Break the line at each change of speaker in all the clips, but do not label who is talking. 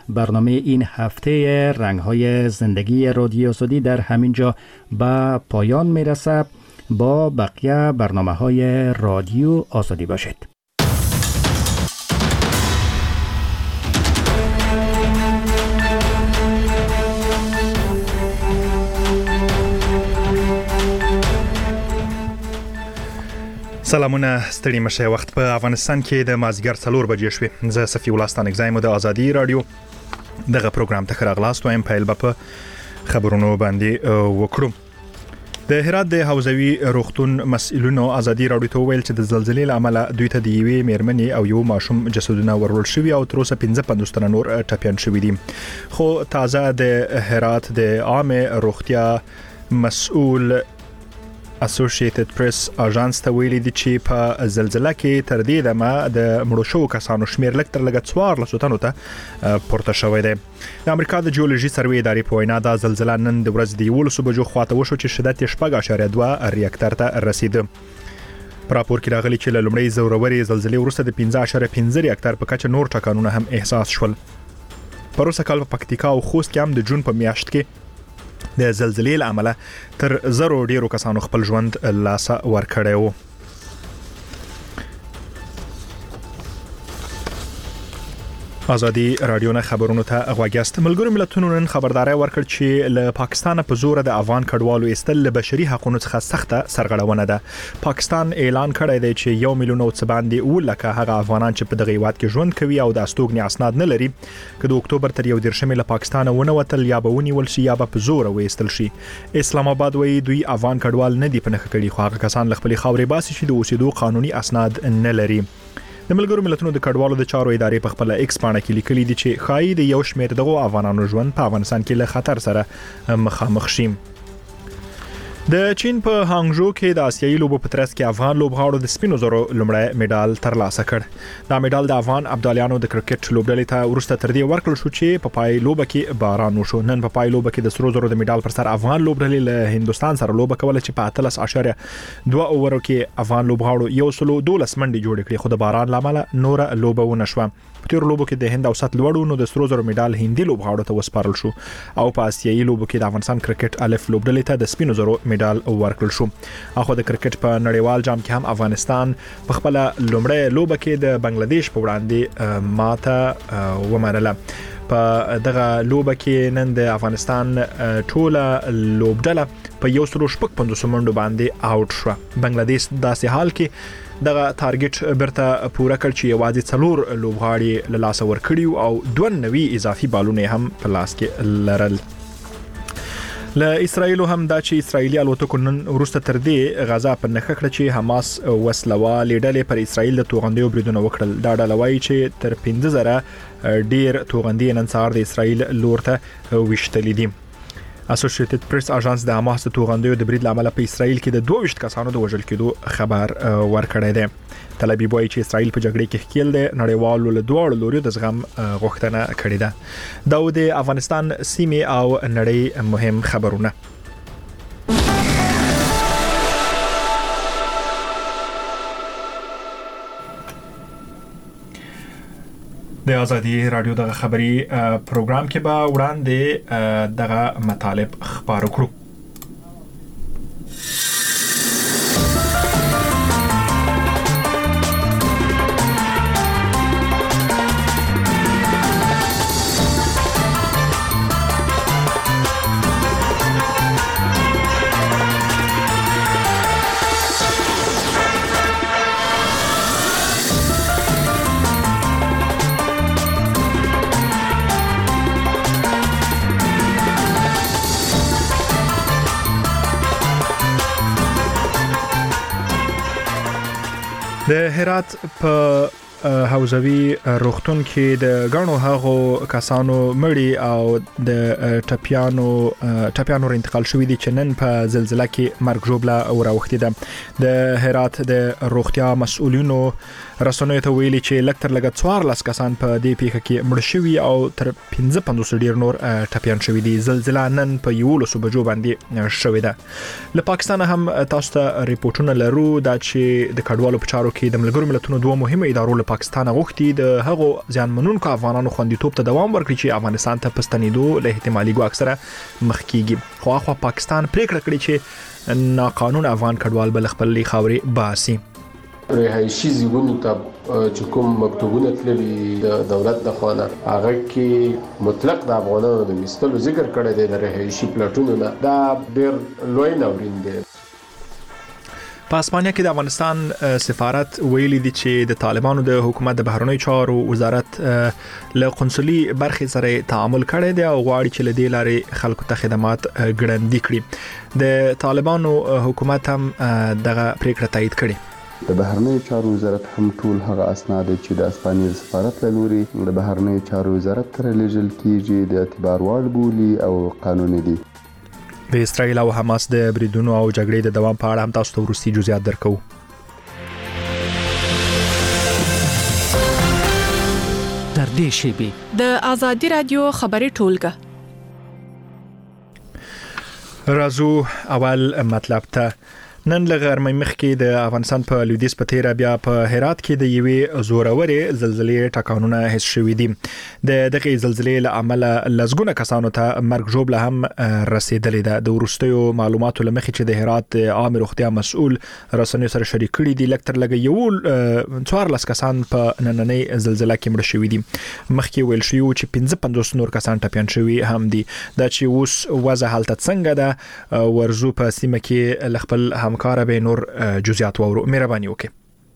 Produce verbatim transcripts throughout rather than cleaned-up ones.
برنامه این هفته رنگ‌های زندگی رادیو آزادی در همین جا به پایان میرسد. با بقیه برنامه‌های رادیو آزادی باشید.
سلامونه، ستړي مشه. وخت په افغانستان کې د مازیګر څلور بجې شوې. زه صفي ولستان اگزایم د آزادي رادیو دغه پروګرام ته راغلاست وایم. پیل به په خبرونو باندې وکړو. د هرات د حوزوي روغتون مسئولینو آزادي رادیو ته ویل چې د زلزلې له امله دوی ته د یوې میرمنې او یو ماشوم جسدونه ورول شوي او تر اوسه پنځه پنځوس تنه نور ټپیان شوي دي. خو تازه د هرات د عامه روغتیا مسؤل اسوسییټډ پریس اژانس ته ویلي دي چې په زلزلہ کې تر دې دمه د مړو شوو کسانو شمیر لږ تر لږه څوارلسو تنو ته پورته شوی دی. د امریکا د جیولوژي سروې ادارې په وینا دا زلزلہ نن د ورځې د یولسو بجو خواته وشو چې شدت یې شپږ اعشاریه دوه ریاکټر ته رسیده. په راپور کې راغلي چې له لومړۍ زورورې زلزلې وروسته د پنځه اعشاریه پنځه ریاکټر په کچه نور ټکانونه هم احساس شول. پروسه کال په پکتیکا او خوست کې هم د جون په میاشت کې د زلزلې له امله تر زرو ډیرو کسانو خپل ژوند لاسه ورکړی و. آزادي رادیو نه خبرونو ته غوږیاست. ملګرو ملتونو نن خبرداري ورکړ چې له پاکستان په زور د افغان کډوالو ایستل له بشري حقوقو څخه سخته سرغړونه ده. پاکستان اعلان کړی دی چې یو میلیون او څه باندې ولکه هغه افغانان چې په دغه هیواد کې ژوند کوي او د استوګنې اسناد نه لري که د اکتوبر تر یو دیرشمې له پاکستان ونه وتل یا به ونیول شي یا به په زور وایستل شي. اسلام آباد وایي دوی افغان کډوال نه دي پنهخ کړي خو هغه کسان له خپل خاورې باسي چې د اوسېدو قانوني اسناد نه لري. د ملګرو ملتونو د کډوالو د چارو ادارې په خپل ایکس پاڼه کې لیکلي دي چې خای د یو شمېر دغه افغانانو ژوند په افغانستان کې له خطر سره مخامخ شي. د چین په هانګژو کې د آسیایي لوبو په ترڅ کې افغان لوبغاړو د سپینو زرو لومړی میډال ترلاسه کړ. دا میډال د افغان ابدالیانو د کرکټ لوبډلې ته ورسته تر دې ورکړل شو چې په پای لوبه کې باران وشو. نن په پای لوبه کې د سرو زرو د میډال پر سر افغان لوبډلې له هندستان سره لوبه کوله چې په اتلس اعشاریه دوه اوورو کې افغان لوبغاړو یو سلو دولس منډې جوړې کړې خو د باران لامل نور لوبه ونه شوه. په تیر لوبو کې د هند اوسط لوړو نو د سرو زرو میډال هندي لوبغاړو ته وسپارل شو او په آسیایي لوبو کې د افغانستان کرکټ الف لوبډلې ته د سپینو زرو میډال ورکړل شو. اخو د کرکټ په نړیوال جام کې هم افغانستان په خپل لومړی لوبه کې د بنگلاديش په وړاندې ماته ومنله. په دغه لوبه کې نن د افغانستان ټوله لوبډله په یو سلو شپږ پنځوس منډو باندې آوټ شو. بنگلاديش داسې حال کې دغه ټارګټ برته پوره کړ چې یوازې څلور لوبغاړي له لاسه ورکړي او دوه نوي اضافي بالونه هم په لاس کې لرل. له اسرایل هم دا چې اسرایلی الوتکو نن وروسته تر دې غزا په نخښه کړ چې حماس وسلوالې ډلې پر اسرایل د توغندیو بریدونه وکړل. دا ډله وایي چې تر پنځه زره ډیر توغندي نن سهار د اسرایل لور ته وشتلې دي. اسوسییټډ پریس اژانس د حماس د توغندیو د برید لامل په اسرایل کې د دوه ویشت کسانو د وژل کېدو خبر ورکړی دی. تل ابیب وایي چې اسرایل په جګړه کې ښکیل دی نړیوالو له دواړو لوري د زغم غوښتنه کړې ده. دا د افغانستان سیمې او نړۍ مهم خبرونه. د آزادي رادیو دغه خبري پروګرام کې به وړاندې دغه مطالب خبرو کړو. د هرات په حوزوي روغتون کې د غنو هغو کسانو مړی او د ټپیانو ټپیانو انتقال شوې دي چې نن په زلزلہ کې مرګ ژوبله او راوخته ده. د هرات د روغتیا مسؤلینو رسنیو ته ویلي چې لکتر لګ څوارلس کسان په دې پیښه کې مړ شوي او تر پنځه پنځوس ډیر نور ټپيان شوي دي. زلزلہ نن په یولسو بجو باندې شوې ده. له پاکستان هم تاسو ته ریپورتونه لرو دا چې د کډوالو په چارو کې د ملګرو ملتونو دوه مهمه ادارو له پاکستان غوښتي د هغو ځانمنونکو افغانانو خوندیتوب ته دوام ورکړي چې افغانستان ته پستنیدو له احتمالي ګواښ سره مخ کیږي. خو خو پاکستان پریکړه کړې چې ناقانون افغان کډوال بل خپل خاوري باسي.
رهایشي زیګونو ته چې کوم مکتوبونه تللي د دولت د خوانه هغه کې مطلق د افغانانو د مستلو ذکر کړی دی د رهایشي پلاټونو نه دا ډېر لوی ناورین دی.
په اسپانیا کې د افغانستان سفارت ویلي دي چې د طالبانو د حکومت د بهرنی چارو وزارت له قنصلي برخې سره تعامل کړی دی او غواړي چې له دې لارې خلکو ته خدمات ګړندي کړي. د طالبانو حکومت هم دغه پریکړه تایید کړي.
د بهرنی چارو وزارت هم ټول هغه اسناد چې د اسپانیا سفارت له لوري د بهرنی چارو وزارت تر لېږل کیږي د اعتبار وړ بولي او قانوني دي.
د اسرایل او حماس د بریدونو او جګړې د دوام په اړه هم تاسو ته وروستي جزئیات درکو.
در دې شیبې د آزادي رادیو خبري ټولګه
رازو اول مطلب ته. نن له غرمې مخکې د افغانستان په لویدیځ په تیره بیا په هرات کې د یوې زورورې زلزلې ټکانونه حس شوې دي. د دغه زلزلې له امله لزګونه کسانو ته مرګ ژوبله هم رسیدلې ده. د ورستیو معلوماتو لمخې چې د هرات عام روغتیا مسؤل رسنیو سره شریک کړي دي لکتر لګ یو څوارلس کسان په نننۍ زلزلې کې مړ شوي دي. مخکې ویل شوی چې پنځه پنځوس نور کسان ټپيان شوي هم دي. دا چې اوس وضع حالت څنګه ده ورزو په سیمه کې خپل همکار به نور جزئیات وورو. مهرباني وکړئ.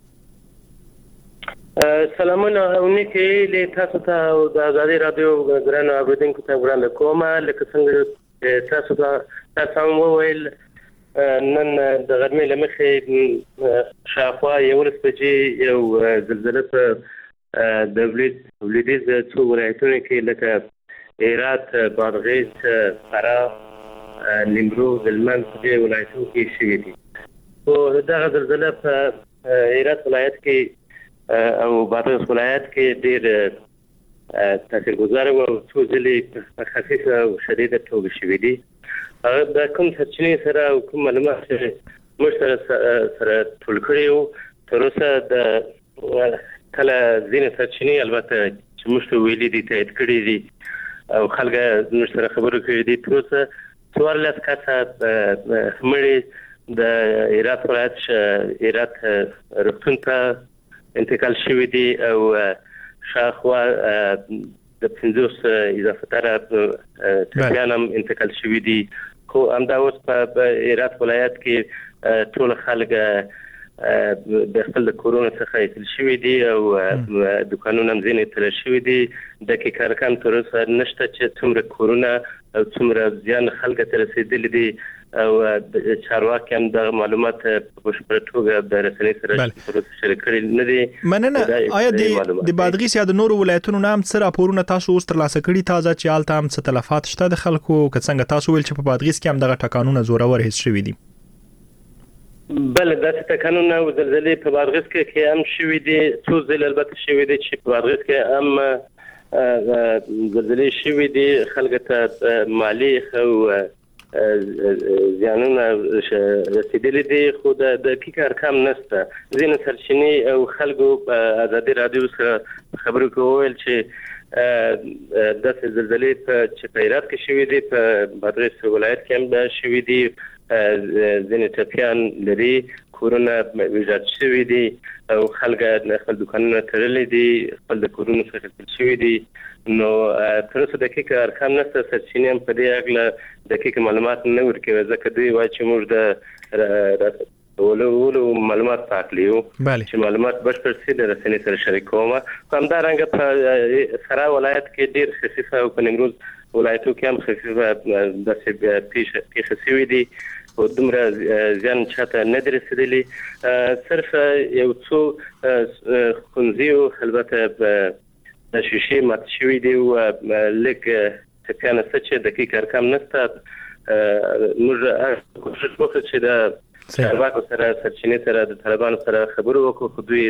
سلامونه اونکه له تاسو ته د آزادي رادیو ګران اوریدونکو ته وړاندې کوم. لکه څنګه تاسو ته تاسو وویل نن د غرمې لمخې شاوخوا یو لسبجې یو زلزلې په د ولایت څو ولایتونو کې لکه هرات، بادغیس، فراه، نیمروز، هلمند په ولایتونو کې شوې دي. او دغه زلزلې په هرات ولایت کې او بادغیس ولایت کې ډېر تاثیرګذار او څو ځلې خفیفه او شدیده توګه شوې دي. د کوم سرچینې سره او کوم معلومات موږ سره سره ټول کړي وو تر اوسه د کله ځینې سرچینې البته چې موږ ته ویلي دي تایید کړي دي او خلک موږ سره خبرې کړي دي. تر اوسه څوارلس کسه مړي د هرات ولایت هرات روغتون ته انتقال شوي دي او شاوخوا د پنځوس اضافه تر ټپيان هم انتقال شوي دي. خو همدا اوس په هرات ولایت کې ټول خلک د خپل کورونو څخه ایستل شوي دي او دکانونه هم ځینې تړل شوي دي. دقیق رقم تر اوسه نشته چې څومره کورونه او څومره زیان خلک ته رسیدلی دي او چارواکي هم د معلومات په بشپړه توګه د رسنۍ سره شریک کړي نه دي.
مننه. آیا د بادغیس یا د نورو ولایتونو نام څه راپورونه تاسو اوس ترلاسه کړي تازه چې حالت هم څه تلفات شته د خلکو که څنګه تاسو ویل چې په بادغیس کې هم دغه ټکانونه زورور حس شوي دي؟
بله داسې ټکانونه او زلزلې په بادغیس کې هم شوي دي. څو ځلې البته شوي دي چې په بادغیس کې هم زلزلې شوي دي. خلکو ته مالي او زیانونه رسیدلي دي خو د دقیق ارقام نشته. ځینې سرچینې او خلکو په آزادي رادیو سره خبرې کوي چې داسې زلزلې چې په هرات کې شوي دي په بادغیس ولایت کې هم شوي دي. ځینې ټپيان لري، کورونه ویجاړ شوي دي او خلک خپل دکانونه تړلي دي، خپل د کورونو څخه ایستل شوي دي. نو تر اوسه دقیق ارقام نشته. سرچینې هم په دې اړه دقیق معلومات نه ورکوي ځکه دوی وایي چې موږ د ولولو معلومات پاکلیو چې معلومات بشپړ سي د رسنۍ سره شریکوم. همدارنګه په فراه ولایت کې ډېر خفیفه او په نیمروز ولایتو کې هم خفیفه داسې پیښې شوي دي او دومره زیان چاته نه دی رسېدلی. صرف یو څو ښوونځیو البته د شیشې مات شوي دي او لږ ټپیان شته چې دقیق ارقام نشته. موږ کوشش وکړو چې د چارواکو سره سرچینې سره د طالبانو سره خبرو وکړو خو دوی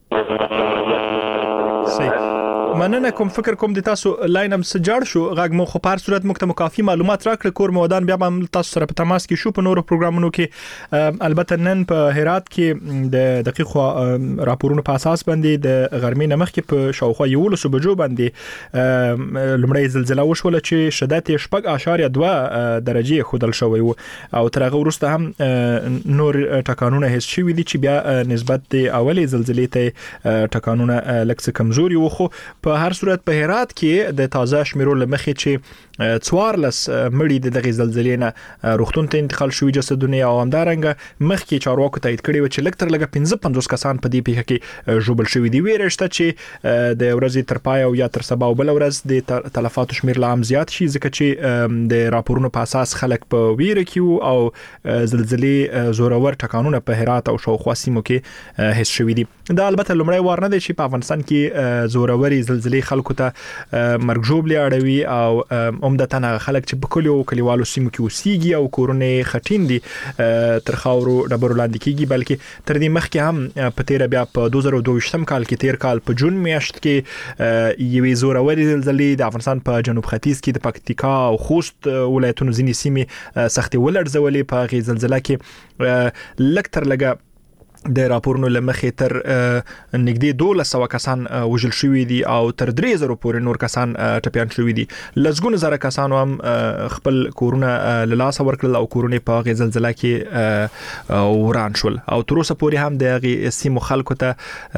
مننه کوم فکر کوم د تاسو لاین هم سجاړ شو غږ مو خو په هر صورت موږ ته مکافي معلومات راکړه کور مودان بیا هم تاسو سره په تماس کې شو په نورو پروګرامونو کې البته نن په هرات کې د دقیق راپورونو په اساس باندې د غرمې نمخ کې په شاوخوا یو لسو بجو باندې لمړی زلزلہ وشول چې شدت شپږ اشاریه دوه درجه خودل شوی او تر هغه وروسته هم نور ټکانونه هیڅ شوی دي چې بیا نسبت د اولې زلزلې ته ټکانونه لکه کمزوري وخو په هر صورت په هرات کې د تازه شمیرو لمخې چې څوارلس مړي د دغه زلزلې نه روغتون ته انتقال شوی جسدونه او همدارنګه مخکې چارواکو تایید کړي و چې لکتر لګه پنځه پنځوس کسان په دې پیښه کې ژوبل شوی دي ویرشته چې د ورځې تر پای او یا تر سبا او بل ورځ د تلفاتو شمیر لا هم زیات شي ځکه چې د راپورونو په اساس خلک په ویره کې او زلزلې زورور ټکانونه په هرات او شاوخوا سیمو کې هیڅ شوی دي دا البته لمړی وار نه دی چې په افغانستان کې زوروري زلزلې خلکو ته مرګ ژوبلې اړوي او عمدتاً خلک چې په کلیو کلیوالو سیمو کې اوسېږي او کورونه خټین دي تر خاورو ډبرو لاندې کېږي بلکې تر دې مخکې هم په تیر بیا په دوه زره دوه ویشتم کال کې تیر کال په جون میاشت کې یوې زوروري زلزلې د افغانستان په جنوب ختیځ کې د پکتیکا او خوست ولایتونو ځینې سیمې سختي ولړزولې په غي زلزلہ کې لکتر لګه د راپورونو لمخې تر نږدې دوه سوه کسان وژل شوي دي او تر درې زره پورې نور کسان ټپيان شوي دي لزګونه زره کسان هم خپل کورونه له لاسه ورکړل او کورونه په غي زلزلہ کې وران شول او تر اوسه پورې هم د غي سیمو خلکو ته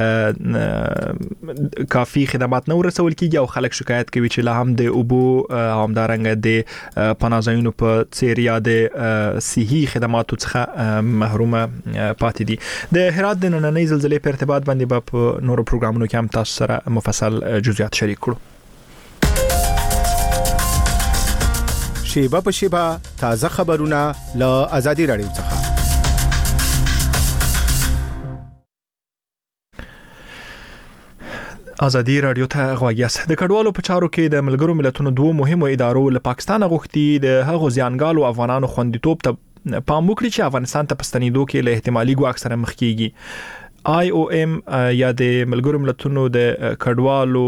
کافي خدمات نه ورسول کیږي او خلک شکایت کوي چې لا هم د اوبو هم دارنګ د پناهځایونو په څیر یا د صحي خدماتو څخه محروم پاتې دي د هرات د نننۍ زلزلې په ارتباط باندې په با نورو پروګرامونو کې هم تاسو سره مفصل جزئیات شریک کړو
شیبه په شیبه تازه خبرونه له آزادي رادیو څخه
آزادي رادیو ته غواګیاس د کډوالو په چارو کې د ملګرو ملتونو دوه مهمو ادارو له پاکستان غوښتي د هغو ځانګالو افغانانو خوندیتوب ته پام وکړي چې افغانستان ته پستنیدو کې له احتمالي ګواښ سره مخ کیږي آی او ام یا د ملګرو ملتونو د کډوالو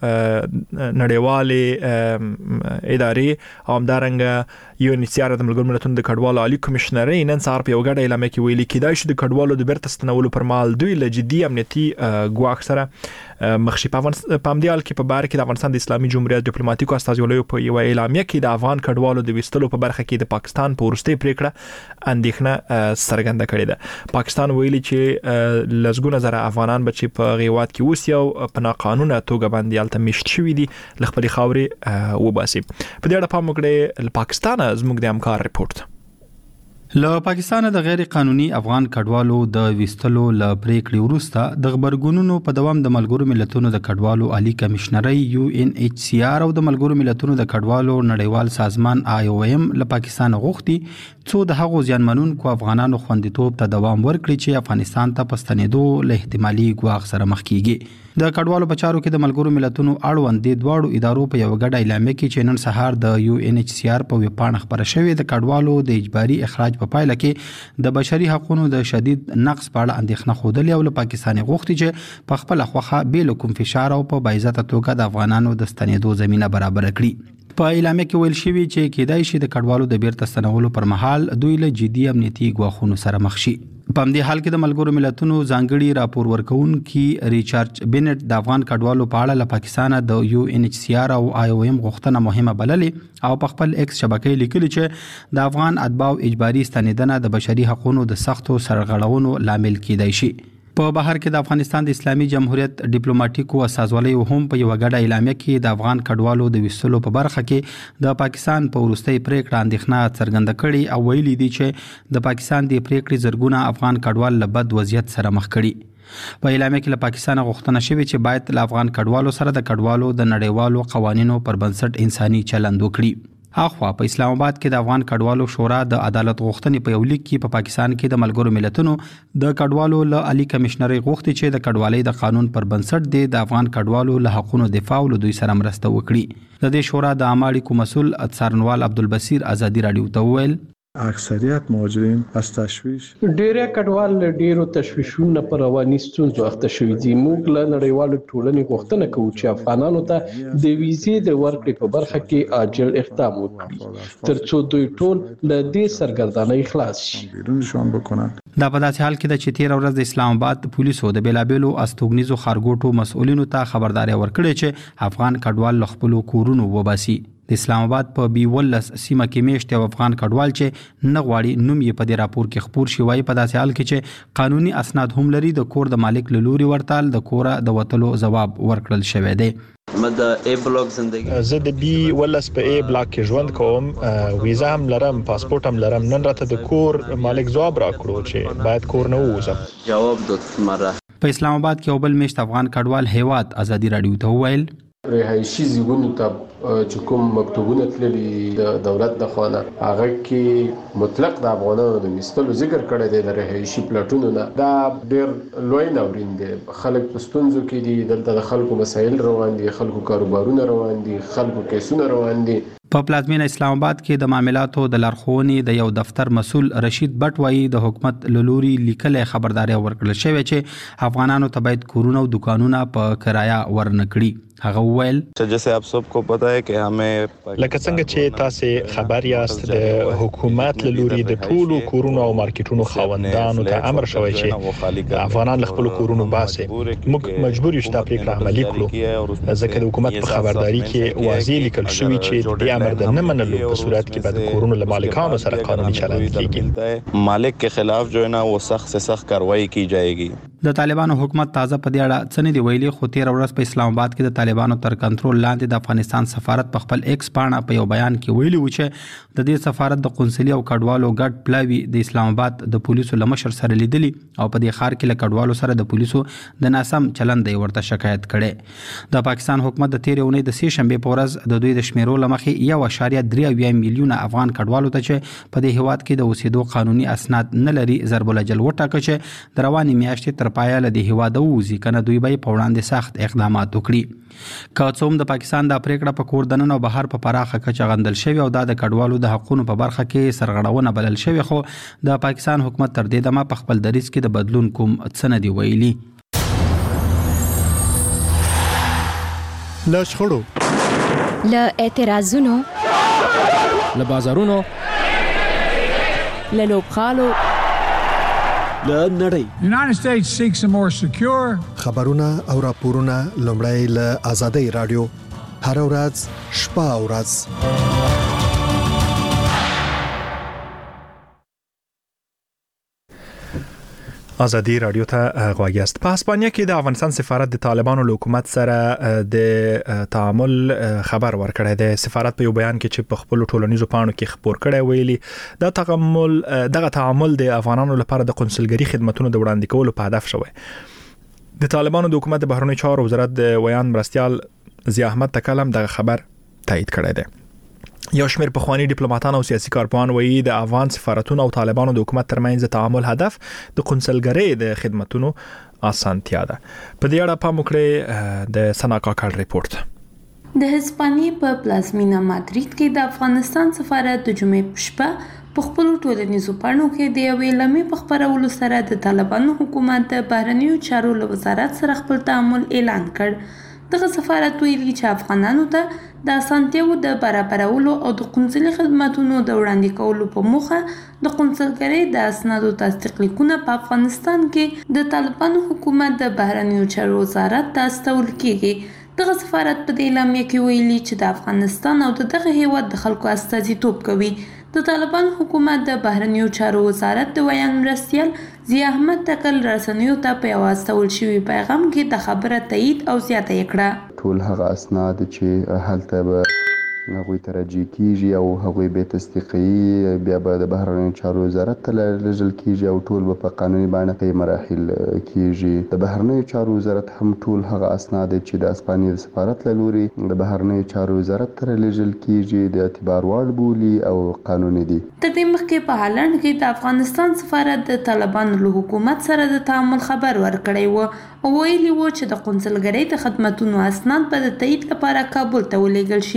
نړیوالې ادارې او همدارنګه یو ان ایچ سی آر د ملګرو ملتونو د کډوالو عالی کمشنرۍ نن سهار په یو غړ اعلامیه کې ویلي کېدای شي د کډوالو د بیرته ستنولو پر مهال دوی له جدي امنیتي ګواښ سره مخ شي په پامدیال کې په بار کې د افغانستان د اسلامي جمهوریت ډیپلوماټیکو استازیو په یو اعلامیه کې د افغان کډوالو د وستلو په برخه کې د پاکستان په ورستۍ پریکړه اندېښنه څرګنده کړې ده پاکستان ویلي چې لزګونه زره افغانان بچي په غیوات کې اوسي او په ناقانونه توګه باندې الته مشت شوي دي ل خپل خاورې وباسي په دې اړه په موږ د پاکستان زموږ د همکار ریپورت
له پاکستان د غیر قانوني افغان کډوالو د وستلو ل پریکړې وروسته د خبرګونونو په دوام د ملګرو ملتونو د کډوالو عالی کمشنرۍ یو ان ایچ سی آر او د ملګرو ملتونو د کډوالو نړیوال سازمان آی او ام له پاکستان غوښتي څو د هغو ځانمنونکو افغانانو خوندیتوب ته دوام ورکړي چې افغانستان ته پستنیدو له احتمالي ګواښ سره مخ کیږي د کډوالو په چارو کې د ملګرو ملتونو اړوند د دواړو ادارو په یو غړ اعلامیه کې چې نن سهار د یو ان ایچ سی آر په ویبپاڼه خبره شوې د کډوالو د اجباري اخراج په پایله کې د بشري حقوقو د شدید نقص په اړه اندېښنه خوده او له پاکستان غوښتي چې په خپل خوخه بیل کوم فشار او په بایزته توګه د افغانانو د ستنېدو زمينه برابر کړي په اعلامیه کې ویل شوی چې کېدای شي د کډوالو د بیرته ستنولو پر مهال دوی له جدي امنیتي ګواښونو سره مخ شي په همدې حال کې د ملګرو ملتونو ځانګړي راپور ورکونکي ریچارډ بینټ د افغان کډوالو په اړه له پاکستان د یو ان ایچ سی آر او آی او ام غوښتنه مهمه بللې او په خپل ایکس شبکې لیکلي چې د افغان اتباع اجباري ستنیدنه د بشري حقوقو د سختو سرغړونو لامل کېدای شي په بهر کې د افغانستان د اسلامي جمهوریت ډیپلوماټیکو استازولۍ هم په یو غړ اعلامیه کې د افغان کډوالو د وستلو په برخه کې د پاکستان په ورستۍ پریکړه اندېښنه څرګنده کړې او ویلي دي چې د پاکستان د پریکړې زرګونه افغان کډوال له بد وضعیت سره مخ کړي په اعلامیه کې له پاکستان غوښتنه شوې چې باید له افغان کډوالو سره د کډوالو د نړیوالو قوانینو پر بنسټ انساني چلند وکړي اخوا په اسلام آباد کې د افغان کډوالو شورا د عدالت غوښتنې په یو لیک کې په پاکستان کې د ملګرو ملتونو د کډوالو له عالی کمشنرۍ غوښتي چې د کډوالۍ د قانون پر بنسټ د افغان کډوالو له حقوقو دفاع او دوی سره مرسته وکړي د دې شورا د عامه اړیکو مسؤل څارنوال عبدالبصیر آزادي رادیو ته وویل
اکثریت مهاجرین از تشویش
ډیره کډوال ډیرو تشویشونو پر رواني ستونزو اخته شوي دي. موږ له نړیوالو ټولنې غوښتنه کوو چې افغانانو ته د ویزې د ورکړې په برخه کې عاجل اقدام وکړي ترڅو دوی ټول له دې سرګردانۍ خلاص شي.
بیرونشان بکنن.
دا په داسې حال کې د چې تیر ورځ د اسلام آباد پولیسو د بیلابېلو استوګنیزو خارګوټو مسؤلینو ته خبرداري ورکړې چې افغان کډوال له خپلو کورونو وباسي. د اسلام آباد په بي ولس سیمه کې میشت یو افغان کډوال چې نه غواړي نوم یې په دې راپور کې خپور شي وایي په داسې حال کې چې قانوني اسناد هم لري د کور د مالک له لوري ورتل د کوره د وتلو جواب ورکړل شوی دی.
مده ای بلاک زندگی
زه د بي ولس په ای بلاک کې ژوند کوم، ویزا هم لرم، پاسپورت هم لرم. نن راته د کور مالک جواب راکړو چې باید کور نه ووزم.
جواب داد مره.
په اسلام آباد کې یو بل میشت افغان کډوال هیواد ازادي رادیو ته وویل
رهایشي ځایونو ته چې کوم مکتوبونه تللي د دولت د خوانه هغه کې مطلق د افغانانو د مستلو ذکر کړی دی د رهایشي پلاټونو نه. دا ډېر لوی ناورین دی. خلک په ستونزو کې دي، دلته د خلکو مسایل روان دي، خلکو کاروبارونه روان دي، خلکو کیسونه روان دي.
په پلازمینه اسلام آباد کې د معاملاتو د لارښوونې د یو دفتر مسؤل رشید بټ وایي د حکومت له لوري لیکلې خبرداري ورکړل شوې چې افغانانو ته باید کورونه او دکانونه په کرایه ورنکړي. هغه وویل
جیسے آپ سب کو پتہ ہے کہ ہمیں
لکه څنګه چې تاسو خبر یاست د حکومت له لوري د ټولو کورونو او مارکیټونو خاوندانو ته امر شوی چې افغانان له خپل کورونو باسي. موږ مجبور یو چې دا پریکړه عملي کړو ځکه د حکومت په خبرداري کې واضح لیکل شوی چې د امر د نه منلو په صورت کې به د کورونو له مالکانو سره قانوني چلند کیږي.
مالک کے خلاف جو ہے نا وہ سخت سے سخت کارروائی کی جائے گی.
د طالبانو حکومت تازه په دې اړه څه نه دی ویلي، خو تیر ورځ په اسلام آباد کې د طالبانو تر کنټرول لاندې د افغانستان سفارت په خپل ایکس پاڼه په یو بیان کې ویلي و چې د دې سفارت د قونسلي او کډوالو ګډ پلاوی د اسلام آباد د پولیسو لمشر سره لیدلی او په دې خار کې له کډوالو سره د پولیسو د ناسم چلند دی ورته شکایت کړي. د پاکستان حکومت د تیر اونۍ د سې شنبه په ورځ د دوی د شمیرو لمخې یو اشاریه درې اویا میلیونه افغان کډوالو ته چې په دې هیواد کې د اوسېدو قانوني اسناد نه لري ضرب الاجل وټاکه چې د رواني میاشتې تر پایه له دې هیواد ووزي کنه دوی به په وړاندې سخت اقدامات وکړي. که څوم د پاکستان د پریکړه په کور دننه او بهر په پراخه کچه غندل شوی او د کډوالو د حقوقو په برخه کې سرغړونه بلل شوی، خو د پاکستان حکومت تر دې دمه په خپل دریځ کې د بدلون کوم څه نه دی ویلي.
له شخړو،
له اعتراضونو،
له بازارونو،
له لوبغالو،
له نړۍ.
United States seeks a more secure.
خبرونه او راپورونه لومړی له آزادۍ رادیو هر ورځ شپه او ورځ.
ازادي رادیو ته غواړی است. په اسپانیا کې د افغانستان سفارت د طالبانو له حکومت سره د تعامل خبر ورکړی دی. سفارت په یو بیان کې چې په خپل ټولنیزو پاڼو کې خبر کړی ویلي دا تعامل دغه تعامل د افغانانو لپاره د قونسلګری خدماتونو د وړاندې کولو په هدف شوی. د طالبانو د حکومت د بهرنیو چارو وزارت د ویان مرستيال ضیا احمد تکلم دغه خبر تایید کړی دی. یو شمېر پخوانی ډیپلوماټان او سیاسي کارپوهان وایي د افغان سفارتونو او طالبانو د حکومت ترمنځ تعامل هدف د قونسلګری د خدماتونو اسانتیا ده. په دې اړه پام وکړئ د سنا کاکړ ریپورت.
د هسپانیې په پلازمینه مادرید کې د افغانستان سفارت د جمعې په شپه په خپل ټولنیزو پاڼو کې د یوې لمې په خبرولو سره د طالبانو حکومت د بهرنیو چارو له وزارت سره خپل تعامل اعلان کړ. دغه سفارت ویلي چې افغانانو ته د اسانتیاو د برابرولو او د قونسلي خدماتونو د وړاندې کولو په موخه د قونسلګرۍ د اسنادو تصدیق لیکونه په افغانستان کې د طالبانو حکومت د بهرنیو چارو وزارت ته استول کیږي. دغه سفارت په دې اعلامیه کې ویلي چې د افغانستان او دغه هیواد د خلکو استازیتوب کوي. د طالبان حکومت د بهرنیو چارو وزارت د ویان مرستيال ضیا احمد تکل رسنیو ته په واستول شوی پیغام کې د خبره تایید او زیاته کړه.
ټول هغه اسناد چې هلته به هغوی ته راجع کیږي او هغوی به تصدیقي بیا به د بهرنیو چارو وزارت ته لېږل کیږي او ټول به په قانوني بڼه کې مراحل کیږي. د بهرنیو چارو وزارت هم ټول هغه اسناد چې د اسپانیا د سفارت له لوري د بهرنیو چارو وزارت ته لېږل کیږي د اعتبار وړ بولي او قانوني دي.
تر دې مخکې په هالند کې د افغانستان سفارت د طالبانو له حکومت سره د تعامل خبر ورکړی و او ویلي و چې د قونسلګرۍ د خدماتونو اسناد به د تایید لپاره کابل ته ولېږل شي.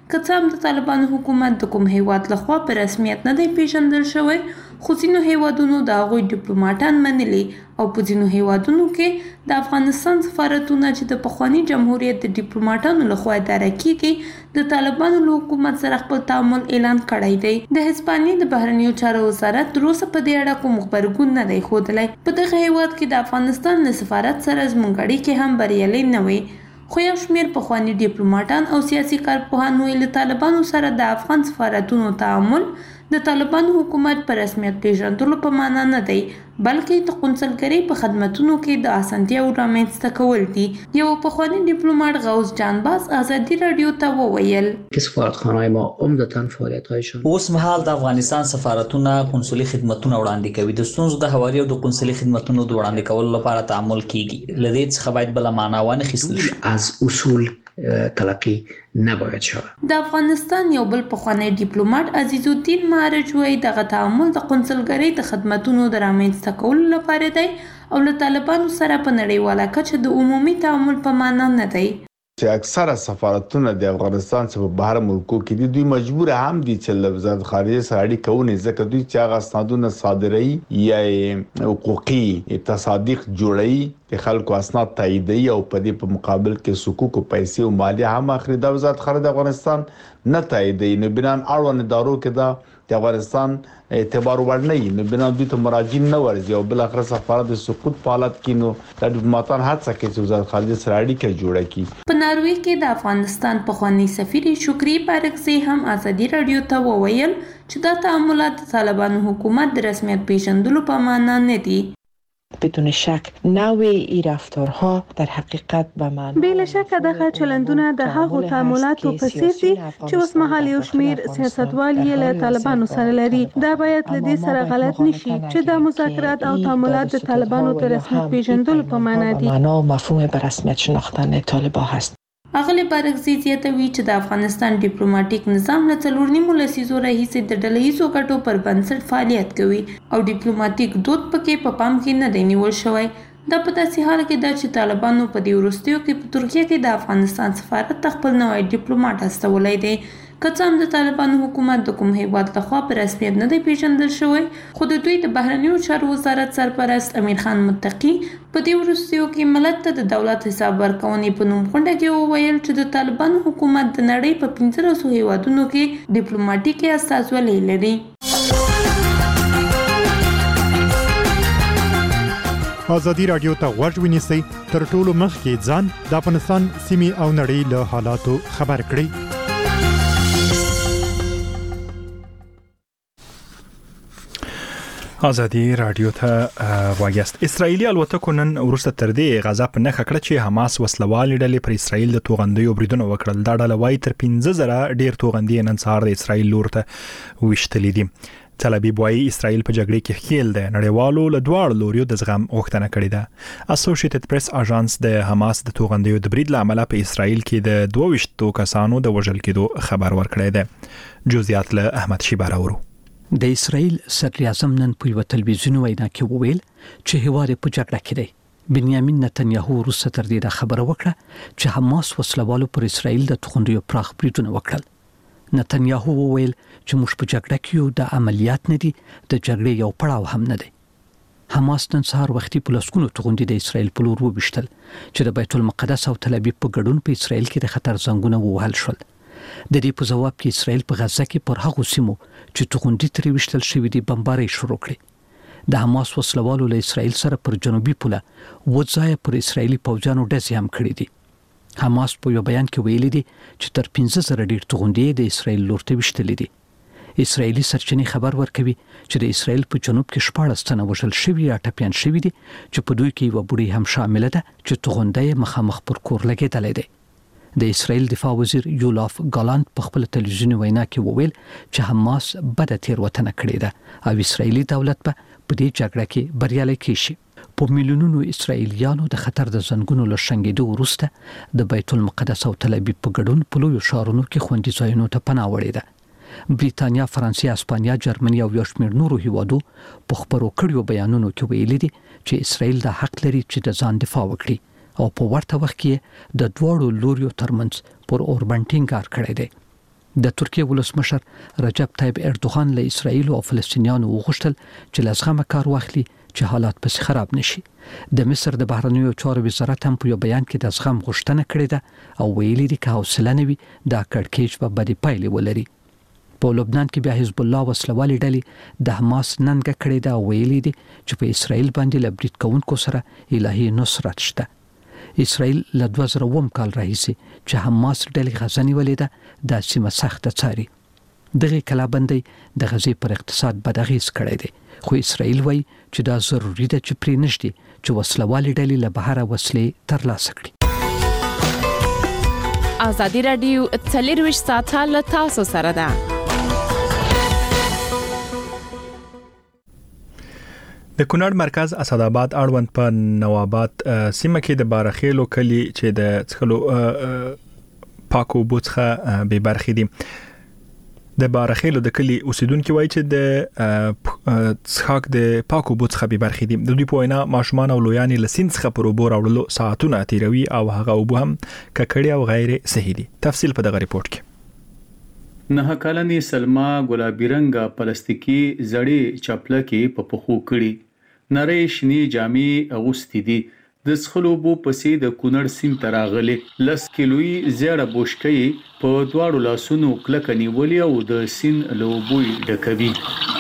که څه هم د طالبانو حکومت د کوم هیواد لخوا په رسمیت نه دی پیژندل شوی، خو ځینو هیوادونو د هغوی ډیپلوماټان منلي او په ځینو هیوادونو کې د افغانستان سفارتونه چې د پخواني جمهوریت د ډیپلوماټانو لخوا اداره کیږي د طالبانو له حکومت سره خپل تعامل اعلان کړی دی. د هسپانیې د بهرنیو چارو وزارت تر اوسه په دې اړه کوم خبرګون نه دی ښودلی. په دغه هیواد کې د افغانستان له سفارت سره زموږ اړیکې هم بریالۍ نه وي، خو یو شمېر پخواني ډیپلوماټان او سیاسي کارپوهان وایي له طالبانو سره د افغان سفارتونو تعامل د طالبانو حکومت په رسمیت پیژندلو په معنا نه دی، بلکې د قونسلګرۍ په خدمتونو کې د اسانتیاو رامنځته کول دي. یو پخوانی ډیپلوماټ غوث جانباز آزادي رادیو ته وویل
که سفارتخانه‌های ما عمدتاً فعالیت‌هایشان
اوس مهال د افغانستان سفارتونه قونسلي خدمتونه وړاندې کوي. د ستونزو د هواري او د قونسلي خدمتونو د وړاندې کولو لپاره تعامل کیږي. لدې څخه باید بل معنا ونه خیستل شي.
از اصول تلقی نباید شود.
د افغانستان یو بل پخوانی ډیپلوماټ عزیز الدین مهارج وایي دغه تعامل د قونسلګرۍ د خدمتونو د رامنځته کولو لپاره دی او له طالبانو سره په نړیواله کچه د عمومي تعامل په معنا نه دی.
چې اکثره سفارتونه د افغانستان څخه په بهر ملکو کې دي، دوی مجبور هم دي چې له وزارت خارجه سره اړیکه ونیسي، ځکه دوی چې هغه اسنادونه صادروي یا حقوقي تصادیق جوړوي، د خلکو اسناد تاییدوي او په دې په مقابل کې حقوق او پیسې او مالیه هم اخلي. د وزارت خارجه افغانستان نه تاییدوي، نو بنان اړوند ادارو کې دا د افغانستان اعتبار وړ نه وي، نو بنا دوی ته مراجعین نه ورځي او بل اخر سفارت د سقوط په حالت کې نو د ډیپلوماټان هڅه کوي چې وزارت خارجه سره اړیکه جوړه کړي.
په ناروې کې د افغانستان پخوانی سفیر شکری بارکزی هم آزادي رادیو ته وویل چې دا تعاملات د طالبانو حکومت د رسمیت پیژندلو په معنا نه دي.
بدون شک نوع این رفتارها در حقیقت به من
بلا شک دغه چلندونه د هغو تعاملاتو په څیر دي چې اوس مهال یو شمیر سیاستوال یې له طالبانو سره لري. دا باید له دې سره غلط نشي چې د مذاکرات او تعاملات د طالبانو د رسمیت پیژندلو په معنا دي.
معنا او مفهوم به رسمیت شناختن طالبان هست.
اغلی بارکزی زیاتوي چې د افغانستان ډیپلوماټیک نظام له څلور نیمو لسیزو راهیسې د ډلهییزو ګټو پر بنسټ فعالیت کوي او ډیپلوماټیک دود پکې په پام کې نه دی نیول شوی. دا په داسې حال کې ده چې طالبانو په دې وروستیو کې په ترکیه کې د افغانستان سفارت ته خپل نوی ډیپلوماټ استولی دی. که څه هم د طالبانو حکومت د کوم هیواد لخوا په رسمیت نه دی پیژندل شوی، خو د دوی د بهرنیو چارو وزارت سرپرست امیر خان متقي په دې وروستیو کې ملت ته د دولت حساب ورکونې په نوم غونډه کې وویل چې د طالبانو حکومت د نړۍ په پنځلسو هیوادونو کې ډیپلوماټیکي استازولي لري.
آزادي رادیو ته غوږ ونیسئ، تر ټولو مخکې ځان د افغانستان سیمې او نړۍ له حالاتو خبر کړئ.
آزادي رادیو ته واګست. اسرایلی الوتکو نن وروسته تر دې غزا په نخښه کړه چې حماس وسلوالې ډلې پر اسرایل د توغندیو بریدونه وکړل. دا ډله وايي تر پنځه زره ډیر توغندي نن سهار د اسرایل لور ته وشتلې دي. تل ابیب وايي اسرایل په جګړه کې ښکیل دی. نړیوالو له دواړو لوریو د زغم غوښتنه کړې ده. اسوسییټډ پریس اژانس د حماس د توغندیو د برید له امله په اسرایل کې د دوه ویشتو کسانو د وژل کېدو خبر ورکړی دی. جزئیات له احمد شیبه راوړو.
د اسرایل صدر اعظم نن په یو تلویزیوني وینا کې وویل چې هیواد په جګړه کې دی. بنیامین نتنیاهو وروسته تر دې خبره وکړه چې حماس وسلوالو پر اسرایل د توغندیو پراخ بریدونه وکړل. نتنیاهو وویل چې موږ په جګړه کې یو د عملیات نه دي، د جګړې یو پړاو هم نه دی. حماس نن سهار وختي په لسګونو توغندي د اسرایل په لور وبشتل چې د بیت المقدس او تل ابیب په ګډون په اسرایل کې د خطر زنګونه ووهل شول. د دې په جواب کې اسرایل په غزه کې پر هغو سیمو چې توغندي ترې وشتل شوې دي بمبارۍ شروع کړې. د حماس وسلوالو له اسرایل سره پر جنوبي پوله وځای پر اسرایلی پوځیانو ډزې هم کړې دي. حماس په یو بیان کې ویلي دي چې تر پنځه زره ډیر توغندي د اسرایل لور ته وشتلې دي. اسرایلی سرچینې خبر ورکوي چې د اسرایل په جنوب کې شپاړس تنه وژل شوي یا ټپیان شوي دي چې په دوی کې یوه بوډۍ هم شامله ده چې توغندی مخامخ پر کور لګېدلی دی. د اسرایل دفاع وزیر یولاف ګالانت په خپل تلویزیوني وینا کې وویل چې حماس بده تیروتنه کړې ده او اسرایلی دولت به په دې جګړه کې بریالی کیږي. په میلیونونو اسرایلیانو د خطر د زنګونو له شنګېدو وروسته د بیت المقدس او تل ابیب په ګډون په لویو ښارونو کې خوندي ځایونو ته پناه وړې ده. بریتانیا، فرانسې، اسپانیا، جرمني او یو شمېر نورو هیوادو په خپرو کړیو بیانونو کې ویلي دي چې اسرایل د حق لري چې د ځان دفاع وکړي او په ورته وخت کې د دواړو لوریو ترمنځ پر اوربند ټینګار کړی دی. د ترکیه ولسمشر رجب طیب اردوغان له اسرایل او فلسطینیانو وغوښتل چې لازغه کار واخلي چې حالات پس خراب نشي. د مصر د بهرنیو چارو وزارت هم په یو بیان کې د زغم غوښتنه کړې ده او ویلي دي چې حوصله نه وي دا کړکېچ په بدی پایلې ولري. په لبنان کې بیا حزب الله وسلوالې ډلې د حماس ننګه کړې ده او ویلي دي چې په اسرایل باندې له برید کوونکو سره الهي نصرت شته. اسرائیل له دوه زره اووه کال راهیسې چې حماس ډلې غزه نیولې ده د سیمه سخته څاري. دغه کلابندۍ د غزې پر اقتصاد بد اغېز کړی دی، خو اسرائیل وایي چې دا ضروري ده چې پرې نشي چې وسلوالې ډلې له بهره وسلې ترلاسه کړي.
ازادي راډیو څلرویشت ساعته له تاسو سره ده.
د کونړ مرکز اسداباد اړوند په نواباد سیمه کې د بارخیلو کلی چې د څخلو پاکو بوڅخه به برخې دي. د بارخیلو د کلی اوسیدونکو وایي چې د څخاک د پاکو بوڅخه به برخې دي. د دوی په وینا ماشومان او لویان له سین څخه پر اوبو راوړلو ساعتونه تیروي او هغه اوبو هم ککړې او غیر صحي دي. تفصیل په دغه ریپورت کې.
نه کلنې سلما ګلابي رنګه پلاستیکي زړې چپلکې په پخو کړي، نری شنی جامې اغوستې دي. د څخلو بو پسې د کونړ سیند ته راغلي، لس کیلوي زیړه بوشکې په دواړو لاسونو کلکه نیولې او د سیند له اوبو ډکوي.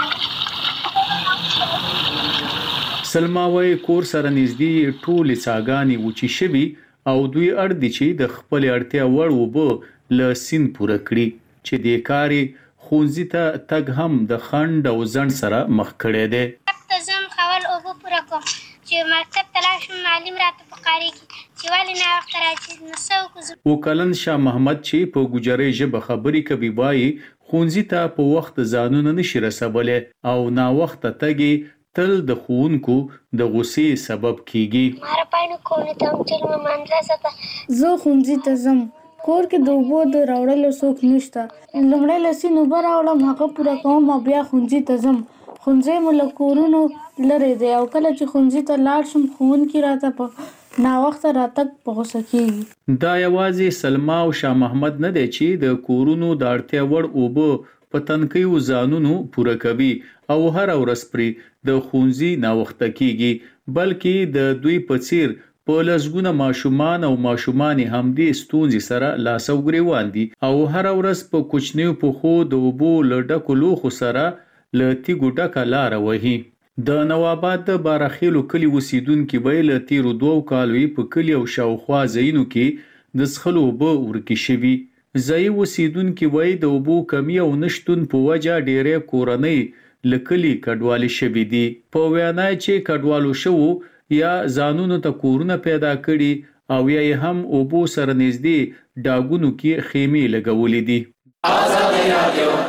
سلما وايي کور سره نږدې ټولې څاګانې وچې شوي او دوی اړ دي چې د خپل اړتیا وړ اوبه له سیند پوره کړي چې د کاري ښوونځي ته تګ هم د خنډ او ځنډ سره مخ کړی دی.
زم خول اوبه پوره کوم چې مکتب ته لاړ شم، معلم راته پکاري چې ولې نه وخت راځي نو څه وکړو.
وکلن شاه محمد چې په ګوجرۍ ژبه خبرې کوي وایي ښوونځي ته په وخت ځانونه نشي رسولی او نا وخته تګ تل د ښوونکو د غوسې سبب کیږي.
ماره پاینو کولی ته هم چې مې مدرسه ته
زه ښوونځي ته ځم، کور کې د اوبو د راوړلو څوک نشته. لومړی له سیند اوبه راوړم، هغه پوره کوم او بیا ښوونځي ته ځم. ښوونځی مو له کورونو لرې دی او کله چې ښوونځي ته لاړ شم ښوونکي راته په ناوخته راتګ په غوسه کېږي.
دا یوازې سلما او شاه محمد نه دی چې د کورونو د اړتیا وړ اوبه په تنکیو ځانونو پوره کوي او هر ورځ پرې د ښوونځي ناوخته کېږي، بلکې د دوی په څیر په لسګونه ماشومان او ماشومانې همدې ستونزې سره لاس او ګریوان دي او هر ورځ په کوچنیو پښو د اوبو له ډکو لوښو سره له تیږو ډکه لاره وهي. د نواباد د بارخیلو کلي اوسیدونکي وایي له تیرو دوو کالو په کلي او شاوخوا ځایونو کې د څښلو اوبه ورکې شوي. ځایي اوسیدونکي وایي د اوبو کمی او نشتون په وجه ډېرې کورنۍ له کلي کډوالې شوي دي. په وینا چې کډوالو شوو یا ځانونو ته کورونه پیدا کړي او یا یې هم اوبو سره نږدې ډاګونو کې خیمې لګولې دي. آزادي رادیو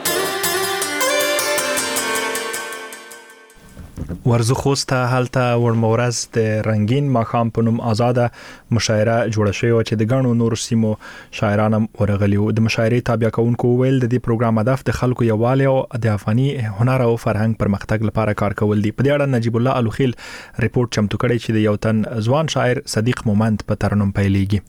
ورزو خوسته هلته ورمورز د رنگین ماښام په نوم آزاده مشاعره جوړه شوې و چې د ګڼو نور سیمو شاعران هم ورغلي وو. د مشاعرې تابع کوونکو ویل د دې پروګرام هدف د خلکو یووالي او د افغاني هنر او فرهنګ پرمختګ لپاره کار کول دي. په دې اړه نجیب الله الوخیل ریپورت چمتو کړی چې د یو تن ځوان شاعر صدیق مومند په ترنم پیلېږي.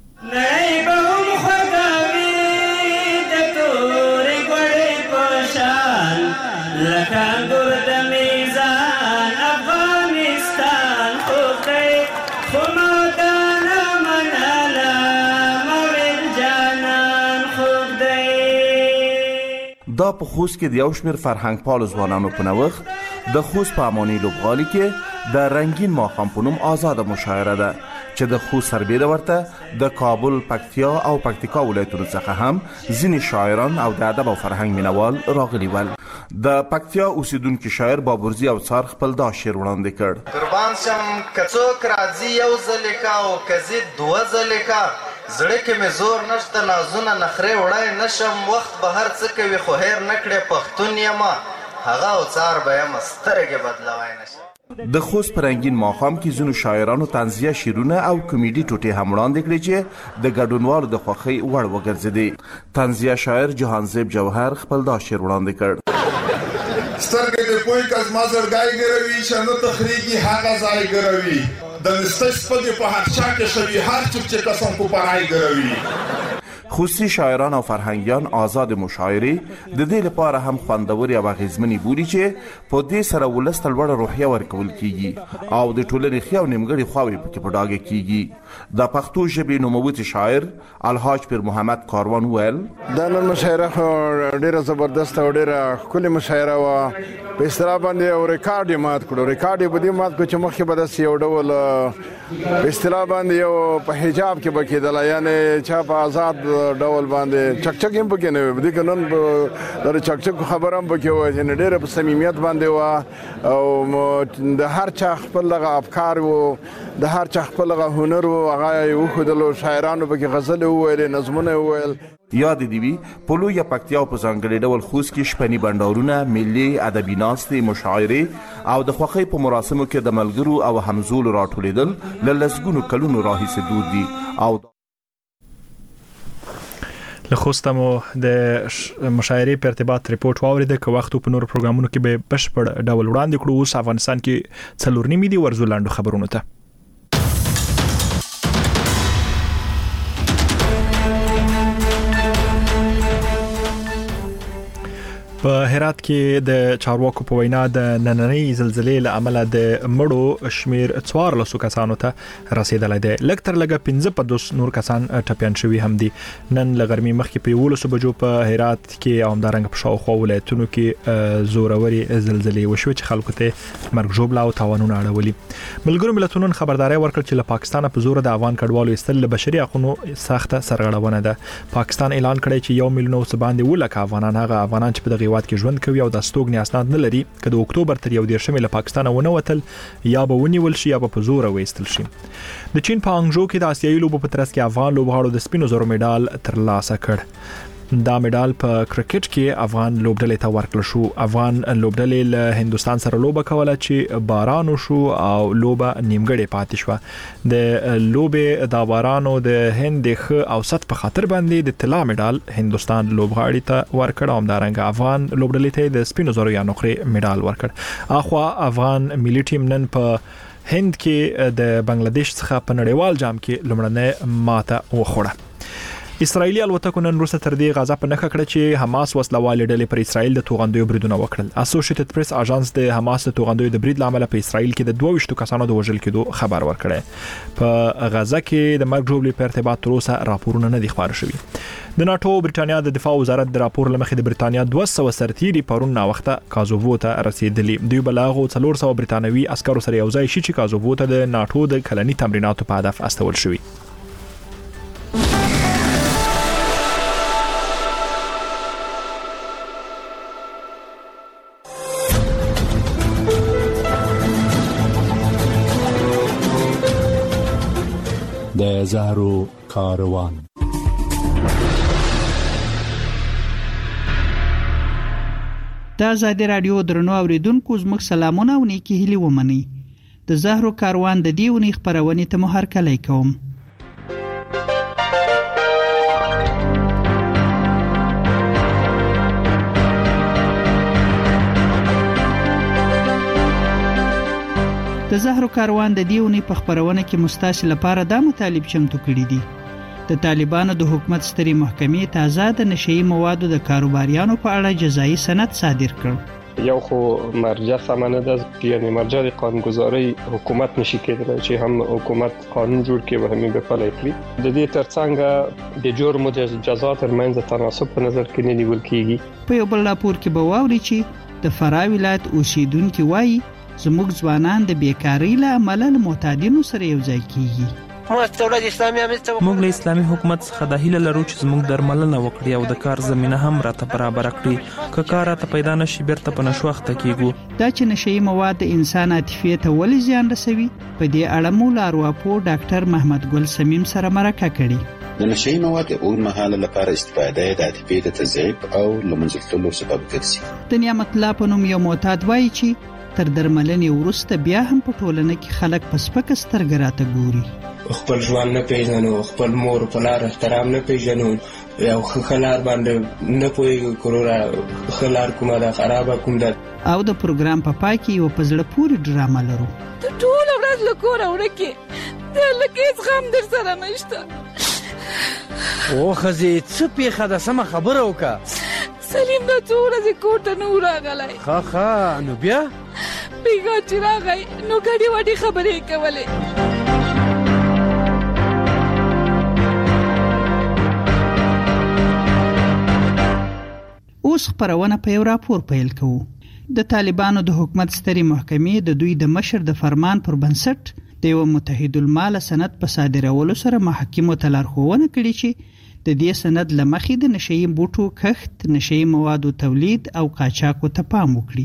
دا په خوست کې د یو شمېر فرهنګ پالو ځوانانو په نوښت د خوست په اماني لوبغالي کې د رنگین ماښام په نوم آزاده مشاعره ده چې د خوست سربېره ورته د کابل، پکتیا او پکتیکا ولایتونو څخه هم ځینې شاعران او د ادب او فرهنګ مینوال راغلي ول. د پکتیا اوسیدونکي شاعر بابورزي او څار خپل دا شعر وړاندې کړ.
قربان شم که څوک راځي یو ځلې کا او که زه دوه ځلې کا، زړه کې مې زور نشته نازونه نخرې وړای نشم، وخت به هر څه کوي خو هیر نه کړې پښتون یمه، هغه او څار به یم سترګې بدلوای نشم.
د خوست په رنګین ماښام کې ځینو شاعرانو طنزیه شعرونه او کمیډي ټوټې هم وړاندې کړې چې د ګډونوالو د خوښۍ وړ وګرځېدې. طنزیه شاعر جهانزیب جوهر خپل دا شعر وړاندې کړ.
سترګې د پوی کز ما زړګی ګروي، شنو تخریږي هغه ځای ګروي، د نستش پدې په هر چا کې شوي هر چوک چې قسم کو پرای ګروي.
خصوصي شاعران او فرهنګیان آزاد مشاعره د دې لپاره هم خوندور او غیزمنې بولي چې په دې سره ولست لوړ روحیه ورکول کیږي او د ټولنې خو نیمګړي خواوي پکې په ډاګه کیږي. د پښتو ژبې نوموتی شاعر الحاج پیر محمد کاروان ویل
دا نن مشاعره ډیره زبردست او ډیره ښکلې مشاعره وه. په اصطلاح باندې او ریکارډ یې مات کړو. ریکارډ یې په دې مات کړو چې مخکې به داسې یو ډول په اصطلاح باندې یو په حجاب کې به کېدله، یعنې چا په آزاد ډول باندې چکچک هم پکې نه وي. دې که نن د چکچک خبره هم پکې وه چې ډېره په صمیمیت باندې وه او د هر چا خپل دغه افکار و، د هر چا خپل دغه هنر و، هغه یې وښودلو. شاعرانو پکې غزلې وویلې، نظمونه یې وویل.
یاد دی وی په لویه پکتیا په ځانګړي ډول خوست کې شپني بندرونه، ملي ادبي ناستې، مشاعرې او د خوښۍ په مراسمو کې د ملګرو او همزولو راټولېدل له لسګونو کلونو راهیسې دود دي. او
له خوسته مو د مشاعرې په ارتباط ریپورت واوریده که وخت په نور پروګرامونو کې به بشپړ ډول وړاندې کړو. اوس افغانستان کې څلور نیمې دي. ورزو لاندو خبرونه ته په هرات کې د چارواکو په وینا د نننۍ زلزلې له امله د مړو شمیر څوار لسو کسانو ته رسیدلی دی. لږ تر لږه پنځه په دوس نور کسان ټپیان شوي هم دي. نن له غرمې مخکې په یولسو بجو په هرات کې او همدارنګه په شاوخوا ولایتونو کې زوروري زلزلې وشوې چې خلکو ته مرګ ژوبله او تاوانونه اړولي. ملګرو ملتونو خبرداري ورکړه چې له پاکستان په زور د افغان کډوالو ایستل له بشري حقوقو سخته سرغړونه ده. پاکستان اعلان کړی چې یو میلیون څه باندې ولک افغانان هغه افغانان چې په هیواد کې ژوند کوي او د استوګنې اسناد نه لري که د اکتوبر تر یو دیرشمې له پاکستان ونه وتل یا به ونیول شي یا به په زور وایستل شي. د چین په انګژو کې د آسیایي لوبو په ترڅ کې افغان لوبغاړو د سپینو زرو میډال ترلاسه کړ. دا میډال په کرکټ کې افغان لوبډلې ته ورکړل شو. افغان لوبډلې له هندستان سره لوبه کوله چې باران وشو او لوبه نیمګړې پاتې شوه. د لوبې د بارانو د هند خ اوسط په خاطر باندې د طلا میډال هندستان لوبغاړي ته ورکړ او همدارنګه افغان لوبډلې ته د سپینو زرو یا نقرې میډال ورکړ. اخوا افغان ملي ټیم نن په هند کې د بنگلاديش څخه په نړیوال جام کې لومړنۍ ماته وخوړه. اسرایلی الوتکو نن وروسته تر دې غزا په نښه کړه چې حماس وسلوالې ډلې پر اسرایل د توغندیو بریدونه وکړل. اسوسییټډ پریس اژانس د حماس د توغندیو د برید لامل په اسرایل کې د دوه ویشت کسانو د وژل کېدو خبر ورکړی. په غزا کې د مرګ ژوبلې په ارتباط تر اوسه راپورونه نه دي خبر شوي. د ناتو برټانیا د دفاع وزارت د راپور لمخې د برټانیا دوه سوه سرتیري پرون نا وخته کازوو ته رسیدلی. دوی بلاغو څلور سوه برټانوي عسکرو سره یو ځای شي چې کازوو ته د ناتو د کلني تمریناتو په هدف استول شوي.
د زهرو کاروان.
د آزادي رادیو درنو اوریدونکو زموږ سلامونه او نیکی هیلې ومنئ. د زهرو کاروان د دې ونې خبرونې ته مو هرکلی کوم. د زهرو کاروان د دیونی په خبرونه کې مستاسل لپاره د مطالب چمتو کړی دي. د طالبانو د حکومت ستري محکمې تازه د نشئی موادو د کاروباریانو په اړه جزایي سند صادر کړ.
یو خو مرجع سمانه ده، یعنی مرجع قانونگذاری حکومت نشي کېدلی چې هم حکومت قانون جوړ کړي او هم به پلی کړي. د دې ترڅنګ د جرم او جزا ترمنځ تناسب په نظر کې نه نیول کیږي.
په یو بل راپور کې به واوري چې د فراه ولایت اوسیدونکو وایي زموږ ځوانان د بیکاری له امله له معتادینو سره یو ځای کیږي.
موږ له اسلامي حکومت څخه د هیله لرو چې زموږ درملنه وکړي او د کار زمينه هم راته برابر کړي. که کار راته پیدا نشي بیرته په نشو اخته کیږو.
دا چې نشئی مواد د انسان عاطفې ته ولې زیان رسوي، په دې اړه مو له ارواپوه ډاکټر محمد ګل سمیم سره مرکه کړې.
د نشئی مواد اوږدمهاله لپاره استفاده د عاطفې د تضعیف او له منځه تللو سبب ګرځي.
د نعمت الله په نوم یو معتاد وایي چې تر درملنې وروسته بیا هم په ټولنه کې خلک په سپکه سترګه راته ګوري.
خپل ژوند نه پیژنو، خپل مور په لار احترام نه پیژنو، یو خلار باندې نه پوهیږو کورونه خلار کومه ده خرابه کوم ده.
او د پروګرام په پای کې یو په زړه پورې ډرامه لرو.
ته ټوله ورځ له کوره ورکې، د لکه هېڅ غم در سره نشته.
او خزي څه پیخه د سم خبره وکا
سلیم د څو ورځې کور ته نه راغلی.
ښه ښه نو بیا
بیګا چې راغی نو ګډې وډې خبرې کولې.
اوس خبرونه په یو راپور پیل کوو. د طالبانو د حکومت ستري محکمې د دوی د مشر د فرمان پر بنسټ د یو متحد المال سند په صادرولو سره محاکمو ته لارښوونه کړې چې د دې سند لمخې د نشئی بوټو کښت، نشئی موادو تولید او قاچاقو ته پام وکړي.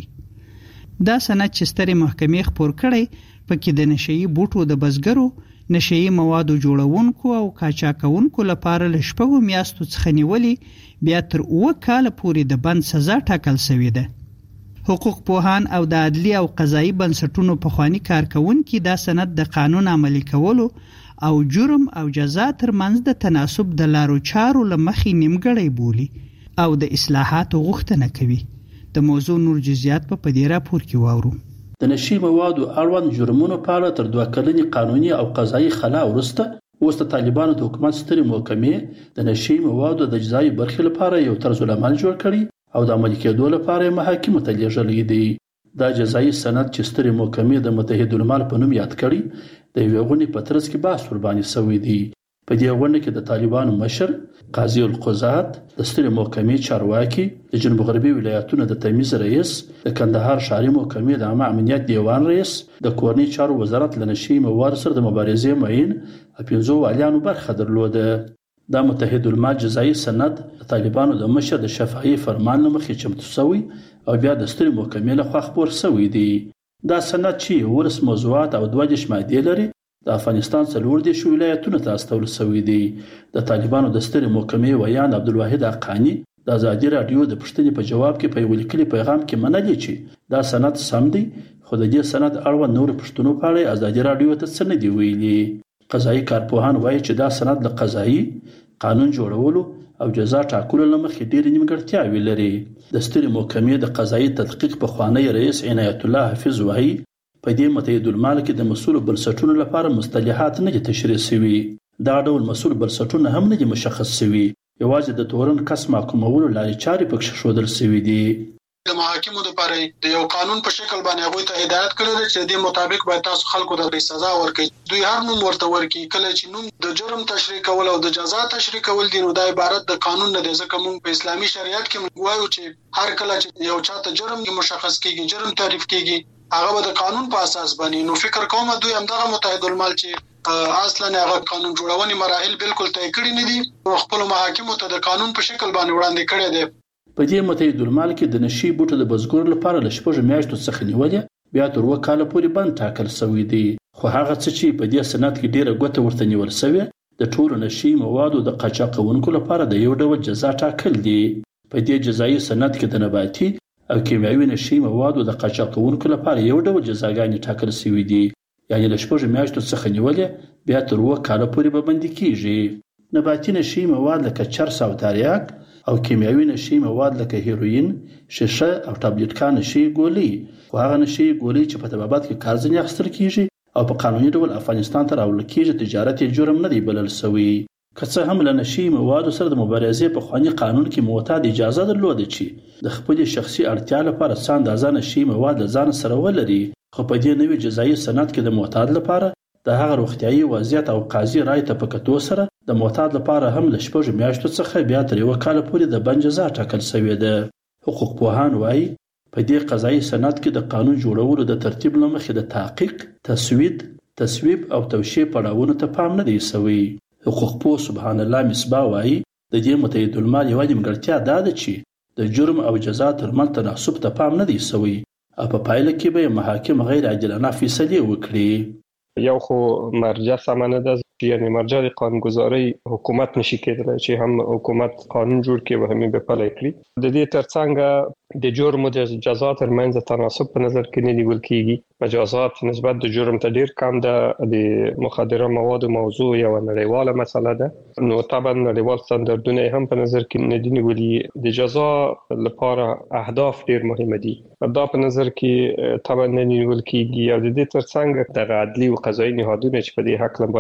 دا سند چې ستري محکمې خپور کړي پکې د نشئی بوټو د بزګرو، نشئی موادو جوړونکو او قاچاقونکو لپاره لشپږو میاشتو څخه نیولې بیا تر اوه کال پورې د بند سزا ټاکل شوې ده. حقوق پوهان او د عدلی او قضایي بنسټونو په خواني کارکونکو دا سند د قانون عملي کولو او جرم او جزا ترمنځ د تناسب د لارو چارو لمخې نیمګړی بولی او د اصلاحاتو غوښتنه کوي. د موضوع نور جزئیات په دې راپور کې واورو.
د نشي موادو اړوند جرمونو په اړه تر دوه کلنې قانوني او قضایي خلا وروسته اوس د طالبانو د حکومت ستري محکمې د نشي موادو د جزایي برخې لپاره یو طرز العمل جوړ کړی او د عملي کېدو لپاره محاکمو ته لیږلی دی. دا جزایي سند چې ستري محکمې د متحد المال په نوم یاد کړی د یوې غونډې په ترڅ کې بحث ورباندې شوی دی. په دې غونډه کې د طالبانو مشر قاضي القضات، د ستري محکمې چارواکي، د جنوب غربي ولایتونو د تمیز رئیس، د کندهار ښاري محکمې د عامه امنیت دیوان رئیس، د کورنۍ چارو وزارت له نشي موادو سره د مبارزې معین او پنځو والیانو برخه درلوده. دا متحد المال جزایي سند د طالبانو د مشر د شفاهي فرمان له مخې چمتو شوی او بیا د ستري محکمې لخوا خپور شوی دی. دا سند چې ورس موضوعات او دوه دیش مادې لري د افغانستان څلور دیش ولایتونو ته استول شوی دی. د طالبانو د ستري محکمې ویان عبدالواحد حقانی د ازادي رادیو د پوښتنې په جواب کې په یو لیکلي پیغام کې منلي چې دا سند سم دی، خو د دې سند اړوند نور پوښتنو په اړه ازادي رادیو ته څه نه دی ویلي. قضایي کارپوهان وایي چې دا سند د قضایي قانون جوړولو او جزا ټاکلو لمخې ډېرې نیمګړتیاوې لري. د ستري محکمې د قضایي تحقیق پخوانی رئیس عنایت الله حفیظ وایي په دې متحد المال کې د مسؤل بنسټونو لپاره مصطلحات نه دي تشریح شوي. دا ډول مسؤل بنسټونه هم نه دي مشخص شوي، یوازې د تورن کس محکومولو لارې چارې پکې ښودل شوي دي.
د محاکمو لپاره د یو قانون په شکل باندې هغه ته هدایت کړی دی چې د مطابق باید تاسو خلکو ته سزا ورکړي. دوی هر نوم ورته ورکړي، کله چې نوم د جرم تشریح کول او د جزا تشریح کول دي نو دا عبارت د قانون نه دی، ځکه موږ په اسلامي شریعت کې وایو چې هر کله چې یو چاته جرم مشخص کیږي، جرم تعریف کیږي، هغه به د قانون په اساس باندې. نو فکر کوم دوی هم دغه متحد المال چې اصلا هغه قانون جوړونې مراحل بالکل طی کړی نه دي او خپل محاکمو ته د قانون په شکل باندې وړاندې کړی دی.
په دې متحد المال کې د نشي بوټو د بزګر لپاره ل شپږ میاشتو څخه نیولې بیا تر اوه کال پورې بند ټاکل شوی دی. خو هغه څه چې په دې سند کې ډیره ګوته ورته نیول شوی د ټولو نشي موادو د قاچاقونکو لپاره د یو ډول جزا ټاکل دي. په دې جزایي سند کې د نباتي او کیمیاوي نشي موادو د قاچاقونکو لپاره یو ډول جزاګانې ټاکل شوی دي، یعنی ل شپږ میاشتو څخه نیولې بیا تر اوه کال پورې به بند کیږي. نباتي نشي مواد لکه چرس او تریاک او کیمیاوي نشي مواد لکه هیروین، شیشه او ټابلیټکان نشي ګولۍ، خو هغه نشي ګولۍ چې په طبابت کې کار ځنې اخیستل کیږي او په قانوني ډول افغانستان ته راوړل کیږي تجارت یې جرم نه دی بلل شوی. که څه هم له نشي موادو سره د مبارزې په خواني قانون کې معتاد اجازه درلوده چې د خپل شخصي اړتیا لپاره څه اندازه نشي مواد له ځان سره ولري، خو په دې نوي جزایي سند کې د معتاد لپاره د هغه روغتیايي وضعیت او قاضي رای ته په کتو سره د معتاد لپاره هم له شپږ میاشتو څخه بیا تر یوه کال پورې د بند جزا ټاکل شوې ده. حقوق پوهان وایي په دې قضایي سند کې د قانون جوړولو د ترتیب له مخې د تحقیق، تسوید، تصویب او توشیح پړاوونو ته پام نه دی شوی. حقوق پوه سبحان الله مصباح وایي د دې متحد المال یوه نیمګړتیا دا ده چې د جرم او جزا ترمنځ تناسب ته پام نه دی شوی او په پایله کې به محاکم غیر عادلانه فیصلې وکړي.
یو خو مرجع سمه نه ده، یعنی مرجع د قانونګذارۍ حکومت نشي کېدلی چې هم حکومت قانون جوړ کړي او هم یې پلی کړي. د دې ترڅنګ د جرم او د جزا ترمنځ تناسب په نظر کې نه نیول کېږي. مجازات نسبت د جرم ته ډېر کم ده. د مخدره موادو موضوع یوه نړیواله مسله ده، نو طبعا نړیوال ستاندردونه هم په نظر کې نه دي نیولي. د جزا لپاره اهداف ډېر مهمه دي، دا په نظر کې طبعا نه نیول کېږي. او د دې ترڅنګ دغه عدلي او قضایي نهادونه چې په دې حق باید مبارزه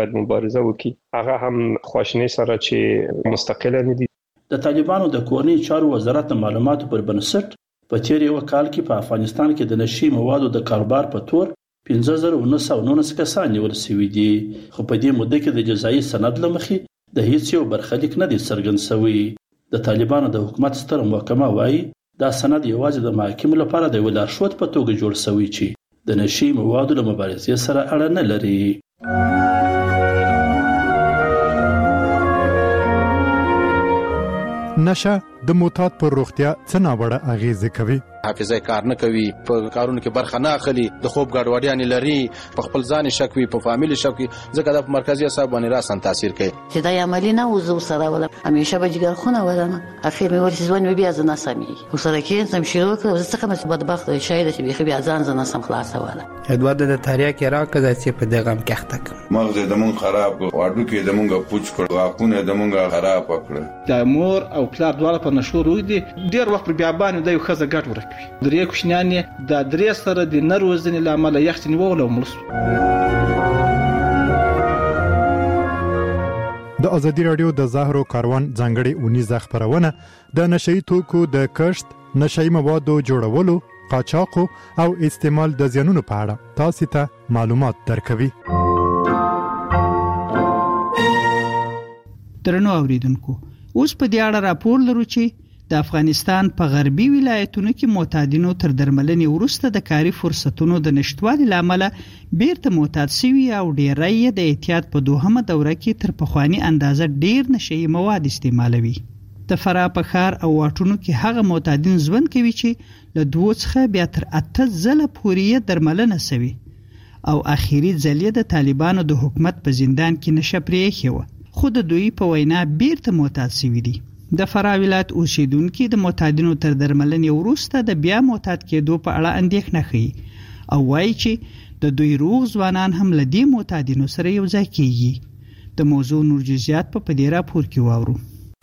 مبارزه وکړي هغه هم خواشنی سره چې مستقله نه دي.
د طالبانو د کورنۍ چارو وزارت د معلوماتو پر بنسټ په تیر یو کال کې په افغانستان کې د نشي موادو د کاروبار په تور پنځه زره نه سوه نولس کسان نیول شوي دي، خو په دې موده کې د جزایي سند له مخې د هیڅ یو برخلیک نه دی څرګند شوی. د طالبانو د حکومت ستر محکمه وایي دا سند یوازې د محاکمو لپاره د یو لارښود په توګه جوړ شوی چې د نشي موادو له مبارزې سره اړه نه لري.
نشه د معتاد پر روغتیا څه ناوړه اغیزه کوي؟
حافظه کار نه کوي، په کارونو کې برخه نه اخلي، د خوب ګډوډیانې لري، په خپل ځان شک وي، په فامیل شک وي، ځکه د مرکزي اعصاب باندې راسن تاثیر کوي.
چې دا عملی نه وزو سره ولا همیشه به جګر خونه ولنه اخر مې ورته ځوان مې بیا ځنه سمي وسره کې سم شروع کړ زه څنګه مې بدبخت شاید چې بيخي بیا ځان ځنه سم خلاص ولا
ادوار د تاریخ کې راکړه چې په دغه هم کېخته کړ
مغز د مون خراب واډو کې د مونږه پوچ کړ واقونه د مونږه خراب کړ.
د مور او پلار دواړه په نشو روي دي ډیر وخت بیا باندې د یو خزه ګټ ورکوي درې کوشنیان د درې سره د نروزنې لامل یختنی وولو مرسته.
د ازادي رادیو د زهرو کاروان ځانګړي اونیزه خبرونه د نشئی توکو د کښت، نشئی موادو جوړولو، قاچاق او استعمال د زیانونو په اړه تاسو ته معلومات درکوي.
درنو اوریدونکو، اوس په دې اړه راپور لرو چې د افغانستان په غربي ولایتونو کې معتادینو تر درملنې وروسته د کاري فرصتونو د نشټوالي لامل بیرته معتاد شوي او ډیری د احتیاط په دوهمه دوره کې تر پخوانی اندازه ډیر نشئی مواد استعمالوي. د فراه په ښار او واټونو کې هغه معتادین ژوند کوي چې له دوه څخه بیا تر اته ځله پورې درملنه شوي او اخیری ځل د طالبانو د حکومت په زندان کې نشه پرې خو خو د دوی په وینا بیرته معتاد شوي دي. د فراه ولایت اوسیدونکو د معتادینو تر درملنې وروسته د بیا معتاد کېدو په اړه اندېښنه کوي او وایي چې د دوی روغ ځوانان هم له دې معتادینو سره یو ځای کیږي. د موضوع نور جزئیات په پدې راپور کې واورو.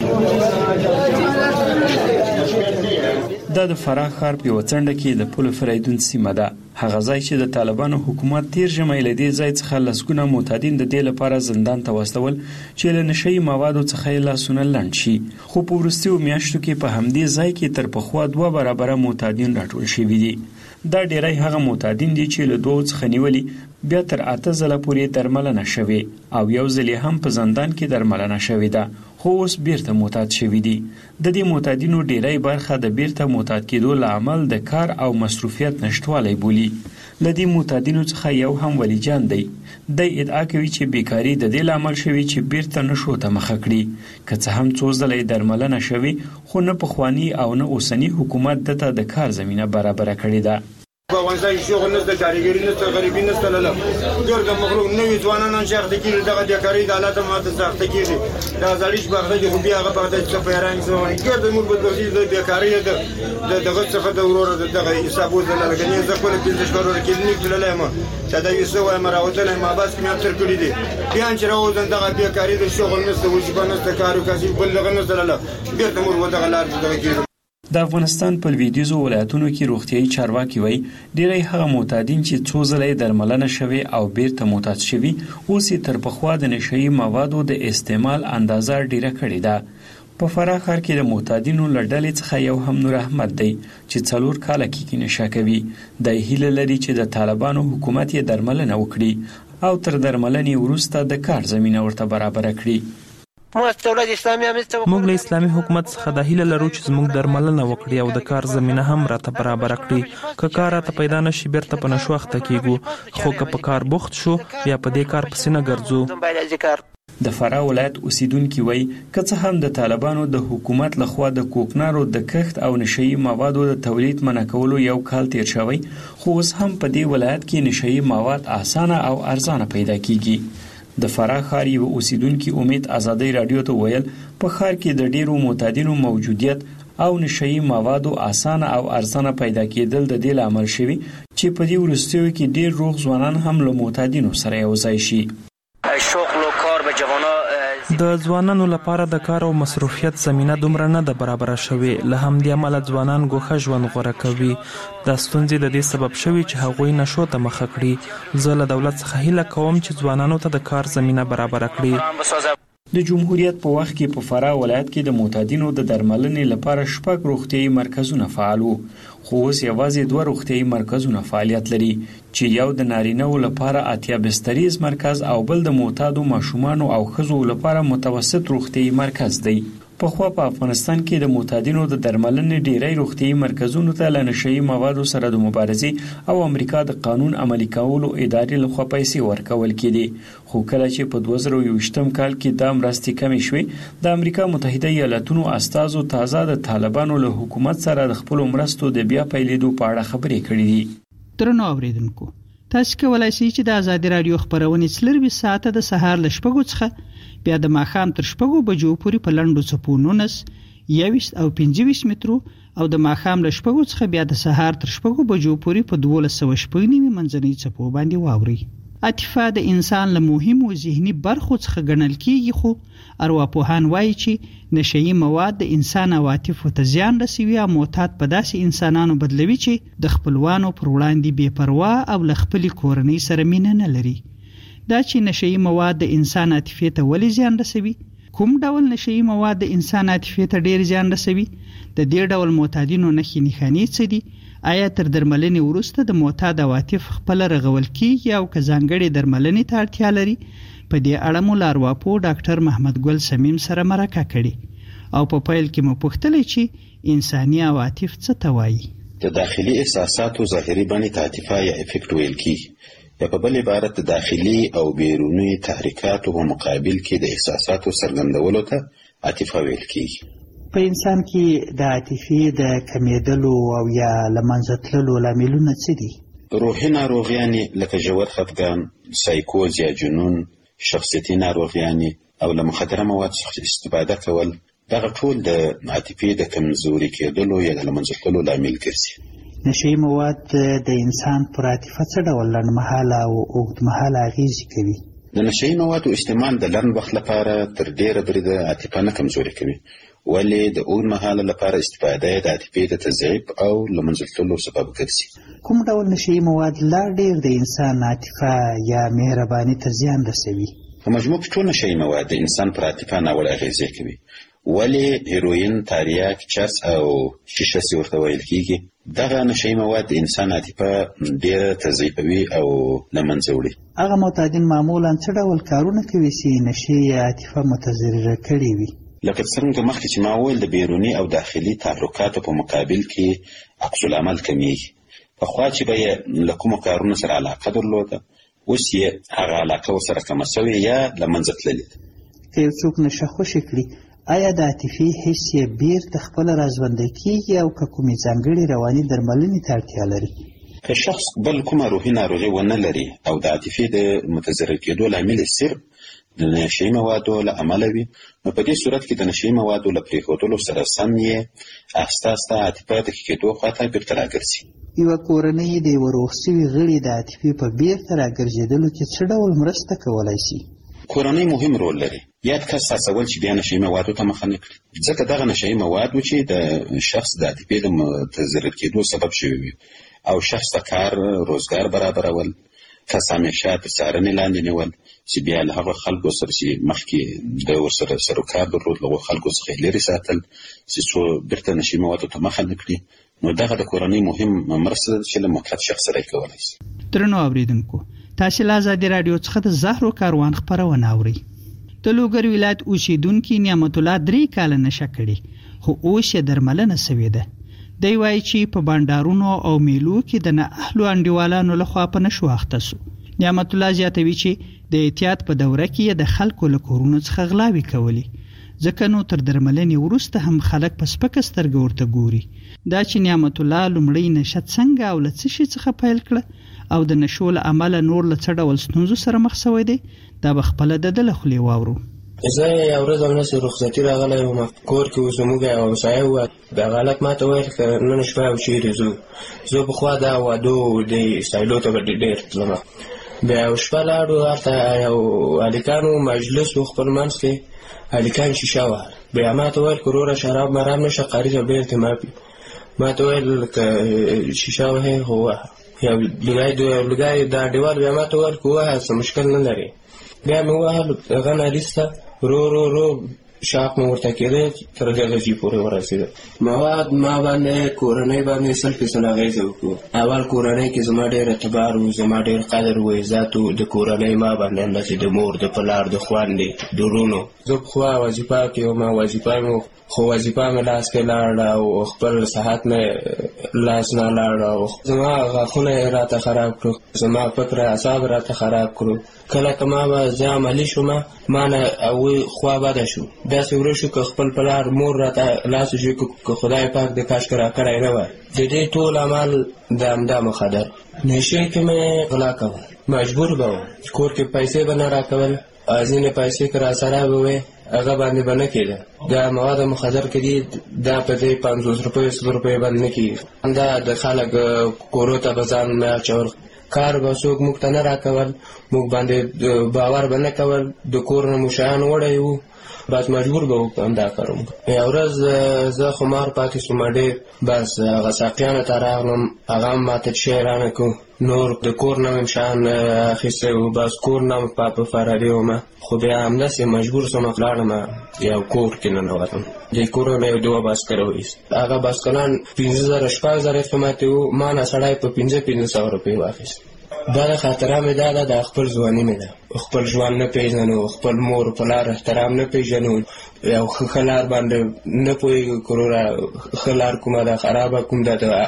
دا د فراه ښار په وڅنډه کې د پل فریدون سیمه ده، هغه ځای چې د طالبانو حکومت تیر ژمي له دې ځای څخه لسګونه معتادین د دې لپاره زندان ته واستول چې له نشئی موادو څخه لاسونه لنډ شي، خو په وروستیو میاشتو کې په همدې ځای کې تر پخوا دوه برابره معتادین راټول شوي دي. دا ډیری هغه معتادین دي چې له دوه څخه نیولي بیا تر اته ځله پورې درملنه شوي او یو ځل هم په زندان کې درملنه شوې ده، خو اوس بیرته معتاد شوي دي. د دې معتادینو ډیری برخه د بیرته معتاد کېدو له امله د کار او مصروفیت نشټوالی بولي. له دې معتادینو څخه یو هم ولی جان دی. د ادعا کوي چې بیکاری د دې لامل شوی چې بیرته نشو ته مخه کړي، که څه هم څو ځله درملنه شوي خو نه پخوانی او نه اوسنی حکومت دته د کار زمینه برابر کړې ده.
په افغانستان کې شغل نشته، کارګری نشته، غریبي نشته، لاله ګرد مخلوق نوې ځوانان شاخته کېږي دغه د کاری د حالت ماته سخته کېږي دا ځلیش بغدا کې خو بیا هغه په دې په ایران کې ګرد موږ په دې د بیکاری د دغه څخه د ورور دغه حسابو زلاله کني زه خپل پنځه کارونه کې نه کړلای ما چې دا یو څه وایم راوځل ما بس کې مې تر کړی دي بیا چې راوځم دغه بیکاری د شغل نشته وظیفه نشته کارو کاسي بل دغه نه زلاله ګرد موږ دغه لار دغه کې.
د افغانستان په لویدیځو ولایتونو کې روغتیايي چارواکي وایي ډیری هغه معتادین چې څو ځله درملنه شوي او بیرته معتاد شوي اوس تر پخوا د نشئی موادو د استعمال اندازه ډیره کړې ده. په فراه ښار کې د معتادینو له ډلې څخه یو هم نور احمد دی چې څلور کاله کېږي نشه کوي. د هیله لري چې د طالبانو حکومت یې درملنه وکړي او تر درملنې وروسته د کار زمینه ورته برابر کړي. موږ له اسلامي حکومت څخه د هیله لرو چې زموږ درملنه وکړي او د کار زمینه هم راته برابر کړي. که کار راته پیدا نشي بیرته په نشو اخته کیږو، خو که په کار بوخت شو بیا په دې کار پسې نه ګرځو. د فراه ولایت اوسیدونکي وایي که څه هم د طالبانو د حکومت لخوا د کوکنارو د کښت او نشئی موادو د تولید منع کولو یو کال تیر شوی، خو اوس هم په دې ولایت کې نشئی مواد اسانه او ارزانه پیدا کیږي. د فراه ښار یو اوسیدونکي امید ازادي رادیو ته ویل په ښار کې د ډیرو معتادینو موجودیت او نشئی موادو اسانه او ارزانه پیدا کېدل د دې لامل شوی چې په دې وروستیو کې ډیر روغ ځوانان هم له معتادینو سره یو ځای شي.
شغل و کار به جوانا
د ځوانانو لپاره د کار او مصروفیت زمینه دومره نه ده برابره شوې، له همدې امله ځوانان ګوښه ژوند غوره کوي. دا ستونزې د دې سبب شوي چې هغوی نشو ته مخه کړي. زه له دولت څخه هیله کوم چې ځوانانو ته د کار زمینه برابره کړي.
د جمهوریت په وخت کې په فراه ولایت کې د معتادینو د درملنې لپاره شپږ روغتیايي مرکزونه فعال وو، خو اوس یوازې دوه روغتیايي مرکزونه فعالیت لري چې یو د نارینه‌و لپاره اتیا بستریز مرکز او بل د معتادو ماشومانو او ښځو لپاره متوسط روغتیايي مرکز دی. پخوا په افغانستان کې د معتادینو د درملنې ډیری روغتیايي مرکزونو ته له نشهیي موادو سره د مبارزې او امریکا د قانون عملي کولو ادارې لخوا پیسې ورکول کېدې، خو کله چې په دوه زره یوویشتم کال کې دا مرستې کمې شوې، د امریکا متحده ایالاتونو استازو تازه د طالبانو له حکومت سره د خپلو مرستو د بیا پیلېدو په اړه خبرې کړې دي.
درنو اوریدونکو، تاسو کولای شئ چې د ازادي راډیو خبرونه څلور ساعته د سهار له شپږو څخه بیا د ماښام تر شپږو بجو پورې په لنډو څپو نولس، یوویشت او پنځه ویشت مترو او د ماښام له شپږو څخه بیا د سهار تر شپږو بجو پورې په دولس سوه شپږ نوي منځنۍ څپو باندې واورئ. عاطفه د انسان له مهمو ذهني برخو څخه ګڼل کیږي، خو ارواپوهان وایي چې نشهیي مواد د انسان عواطفو ته زیان رسوي او معتاد په داسې انسانانو بدلوي چې د خپلوانو پر وړاندې بې پروا او له خپلې کورنۍ سره مینه نه لري. دا چې نشهیي مواد د انسان عاطفې ته ولې زیان رسوي؟ کوم ډول نشهیي مواد د انسان عاطفې ته ډیر زیان رسوي؟ د دې ډول معتادینو نښې نښانې څه دي؟ آیا تر درملنې وروسته د معتاد عواطف خپل رغول کیږي او که ځانګړې درملنې ته اړتیا لري؟ په دې اړه مو له ارواپوه ډاکټر محمد ګل سمیم سره مرکه کړې او په پیل کې مو پوښتلې چې انساني عواطف څه ته وایي.
د داخلي احساساتو ظاهري بڼې ته عاطفه یا افکت ویل کیږي، یا په بل عبارت د داخلي او بیروني تحریکاتو په مقابل کې د احساساتو څرګندولو ته عاطفه ویل کیږي.
په انسان کې د عاطفې د کمیدلو او یا له منځه تللو لاملونه څه دي؟
روحي ناروغیانې لکه ژور خفګان، سایکوز یا جنون، شخصیتي ناروغیانې او له مخدره مواد څخه استفاده کول، دغه ټول د عاطفې د کمزوري کېدلو یا د له منځه تللو لامل ګرځي.
نشهیي مواد د انسان پر عاطفه څه ډول لنډمهاله او اوږدمهاله اغېزې کوي؟
د نشهیي موادو استعمال د لنډ وخت لپاره تر ډېره بریده عاطفه نه کمزوري کوي، ولې د اوږدمهاله لپاره استفاده یې د عاطفې د تضعیف او له منځه تللو سبب ګرځي.
کوم ډول نشهیي مواد لا ډېر د انسان عاطفه یا مهرباني ته زیان رسوي؟
په مجموع کې ټول نشهیي مواد د انسان پر عاطفه ناوړه اغېزې کوي، ولې هیروین، تاریاک، چرس او شیشه چې ورته ویل کیږي، دغه نشهیي مواد د انسان عاطفه ډېره تضعیفوي او له منځه وړي.
هغه معتادین معمولا څه ډول کارونه کوي چې نشهیي عاطفه متضرره کړې وي؟
لکه څرنګه مخکې چې ما وویل، د بیروني او داخلي تحرکاتو په مقابل کې عکس العمل کمیږي. پخوا چې به یې له کومو کارونو سره علاقه درلوده، اوس یې هغه علاقه ورسره کمه سوې یا له منځه تللې ده.
که یو څوک نشه خوښې کړي، آیا د عاطفي حس یې بیرته خپله راژوندی کیږي او که کومې ځانګړې رواني درملنې ته اړتیا لري؟
که شخص بل کومه روحي ناروغي ونه لري او د عاطفې د متضرر کېدو لامل صرف د نشهیي موادو له امله وي، نو په دې صورت کې د نشهیي موادو له پرېښودلو سره سم یې آهسته آهسته عاطفه د ښه کېدو خواته بیرته راګرځي.
یوه کورنۍ د یوه روغ سوي غړي د عاطفې په بیرته راګرځېدلو کې څه ډول مرسته کولی شي؟
کورنۍ مهم رول لري. یاد کس هڅول چې بیا نشهیي موادو ته مخه نه کړي، ځکه دغه نشهیي مواد و چې د شخص د عاطفې د متضرر کېدو سبب شوي وي، او شخص ته کار روزګار برابرول، کس همیشه تر څارنې لاندې نیول، چې بیا له هغه خلکو سره چې مخکې د ورسره سروکار درلود له هغو خلکو څخه یې لرې ساتل چې څو بیرته نشهیي موادو ته مخه نه کړي. نو دغه د کورنۍ مهم مرسته ده چې له معتاد شخص سره یې کولی شي.
درنو اورېدونکو، تاسې له ازادي راډیو څخه د زهرو کاروان خپرونه اورئ. د لوګر ولایت اوسیدونکي نعمت الله درې کاله نشه کړې، خو اوس یې درملنه سوې ده. دی وایي چې په بانډارونو او میلو کې د نااهلو انډیوالانو لخوا په نشو اخته سو. نعمت الله زیاتوي چې د احتیاط په دوره کې د خلکو له کورونو څخه غلاوې کولې، ځکه نو تر درملنې وروسته هم خلک په سپکه سترګه ورته ګوري. دا چې نعمت الله لومړی نشه څنګه او له څه شي څخه پیل کړه او د نشو له امله نور له څه ډول ستونزو سره مخ شوی دی، دا به خپله د ده له خولې واورو.
زه یو ورځ همداسې رخصتي راغلی وم، کور کې اوس زموږ یو همسایه وه، دغه هلک ما ته ویل که نن شپه او چېرې ځو. زه پخوا دا وادو دې سایلو ته به ډېر تلم، بیا یو شپه لاړو هلته یو هلکانو مجلس و خپل منځ کې هلکان شیشه وهل بیا ما ته ویل که وروره شراب مرام نشه قاري ته بیرته ماپي ما ته ویل که شیشه وهې خو ووهه یو لوګی دا ډیوال بیا ما ته ویل که ووهه څه مشکل نه لري بیا مې ووهل هغه نالیس ته رو رو رو شاق مې ورته کېده تر درجې پورې ورسېده مواد ما باندې کورنۍ باندې سل فیصد اغېزه وکړو اول کورنۍ کې زما ډېر اعتبار و زما ډېر قدر و عزت و د کورنۍ ما باندې همداسې د مور د پلار د خویندې د وروڼو زه پخوا وظیفه کې وم وظیفه مې خو وظیفه مې لاس کې لاړه او خپل صحت مې لاس نه لاړه او زما غاښونه یې راته خراب کړو زما فکر اعصاب راته خراب کړو کله که ما به زه عملي شوم ما نه هغوی خوا بده شو داسې ورو شو که خپل پلار مور راته لاس وشي که خدای پاک د کاشکې راکړی نه وای د دې ټول عمل د همدا مخدر نشې کې مې غلا کول مجبور به وم کور کې پیسې به نه راکول ځینې پیسې که راسره به وې هغه باندې به نه کېده دا مواد مخدر کې دي دا په دې پنځوس روپیو سل روپیو باندې نه کېږي دا د خلک کورو ته به ځان نه اچول کار به څوک موږ ته نه راکول موږ باندې باور به نه کول د کور نه مو شیان وړی وو بس مجبور به وو همدا کار وکړو یوه ورځ زه خمار پاتې شوم ډېر بس هغه ساقیانو ته راغلم هغه هم ماته شی رانه کړو نور د کور نه مې شیان اخیستی وو بس کور نه مې په فراري ومه خو بیا همداسې مجبور شوم لاړم یو کور کې ننوتم دې کور نه یو دوه باسکله وایست هغه باسکلان پنځه زره شپږ زره قیمت وو ما نه سړی په پنځه پنځه سوه روپۍ واخیست دا د خاطره مې دا ده د خپل ځواني مې ده خپل ژوند نه پېژنو خپل مور پلار احترام نه پېژنو یو ښه لار باندې نه پوهېږو که وروره ښه لار کومه ده خرابه کوم ده د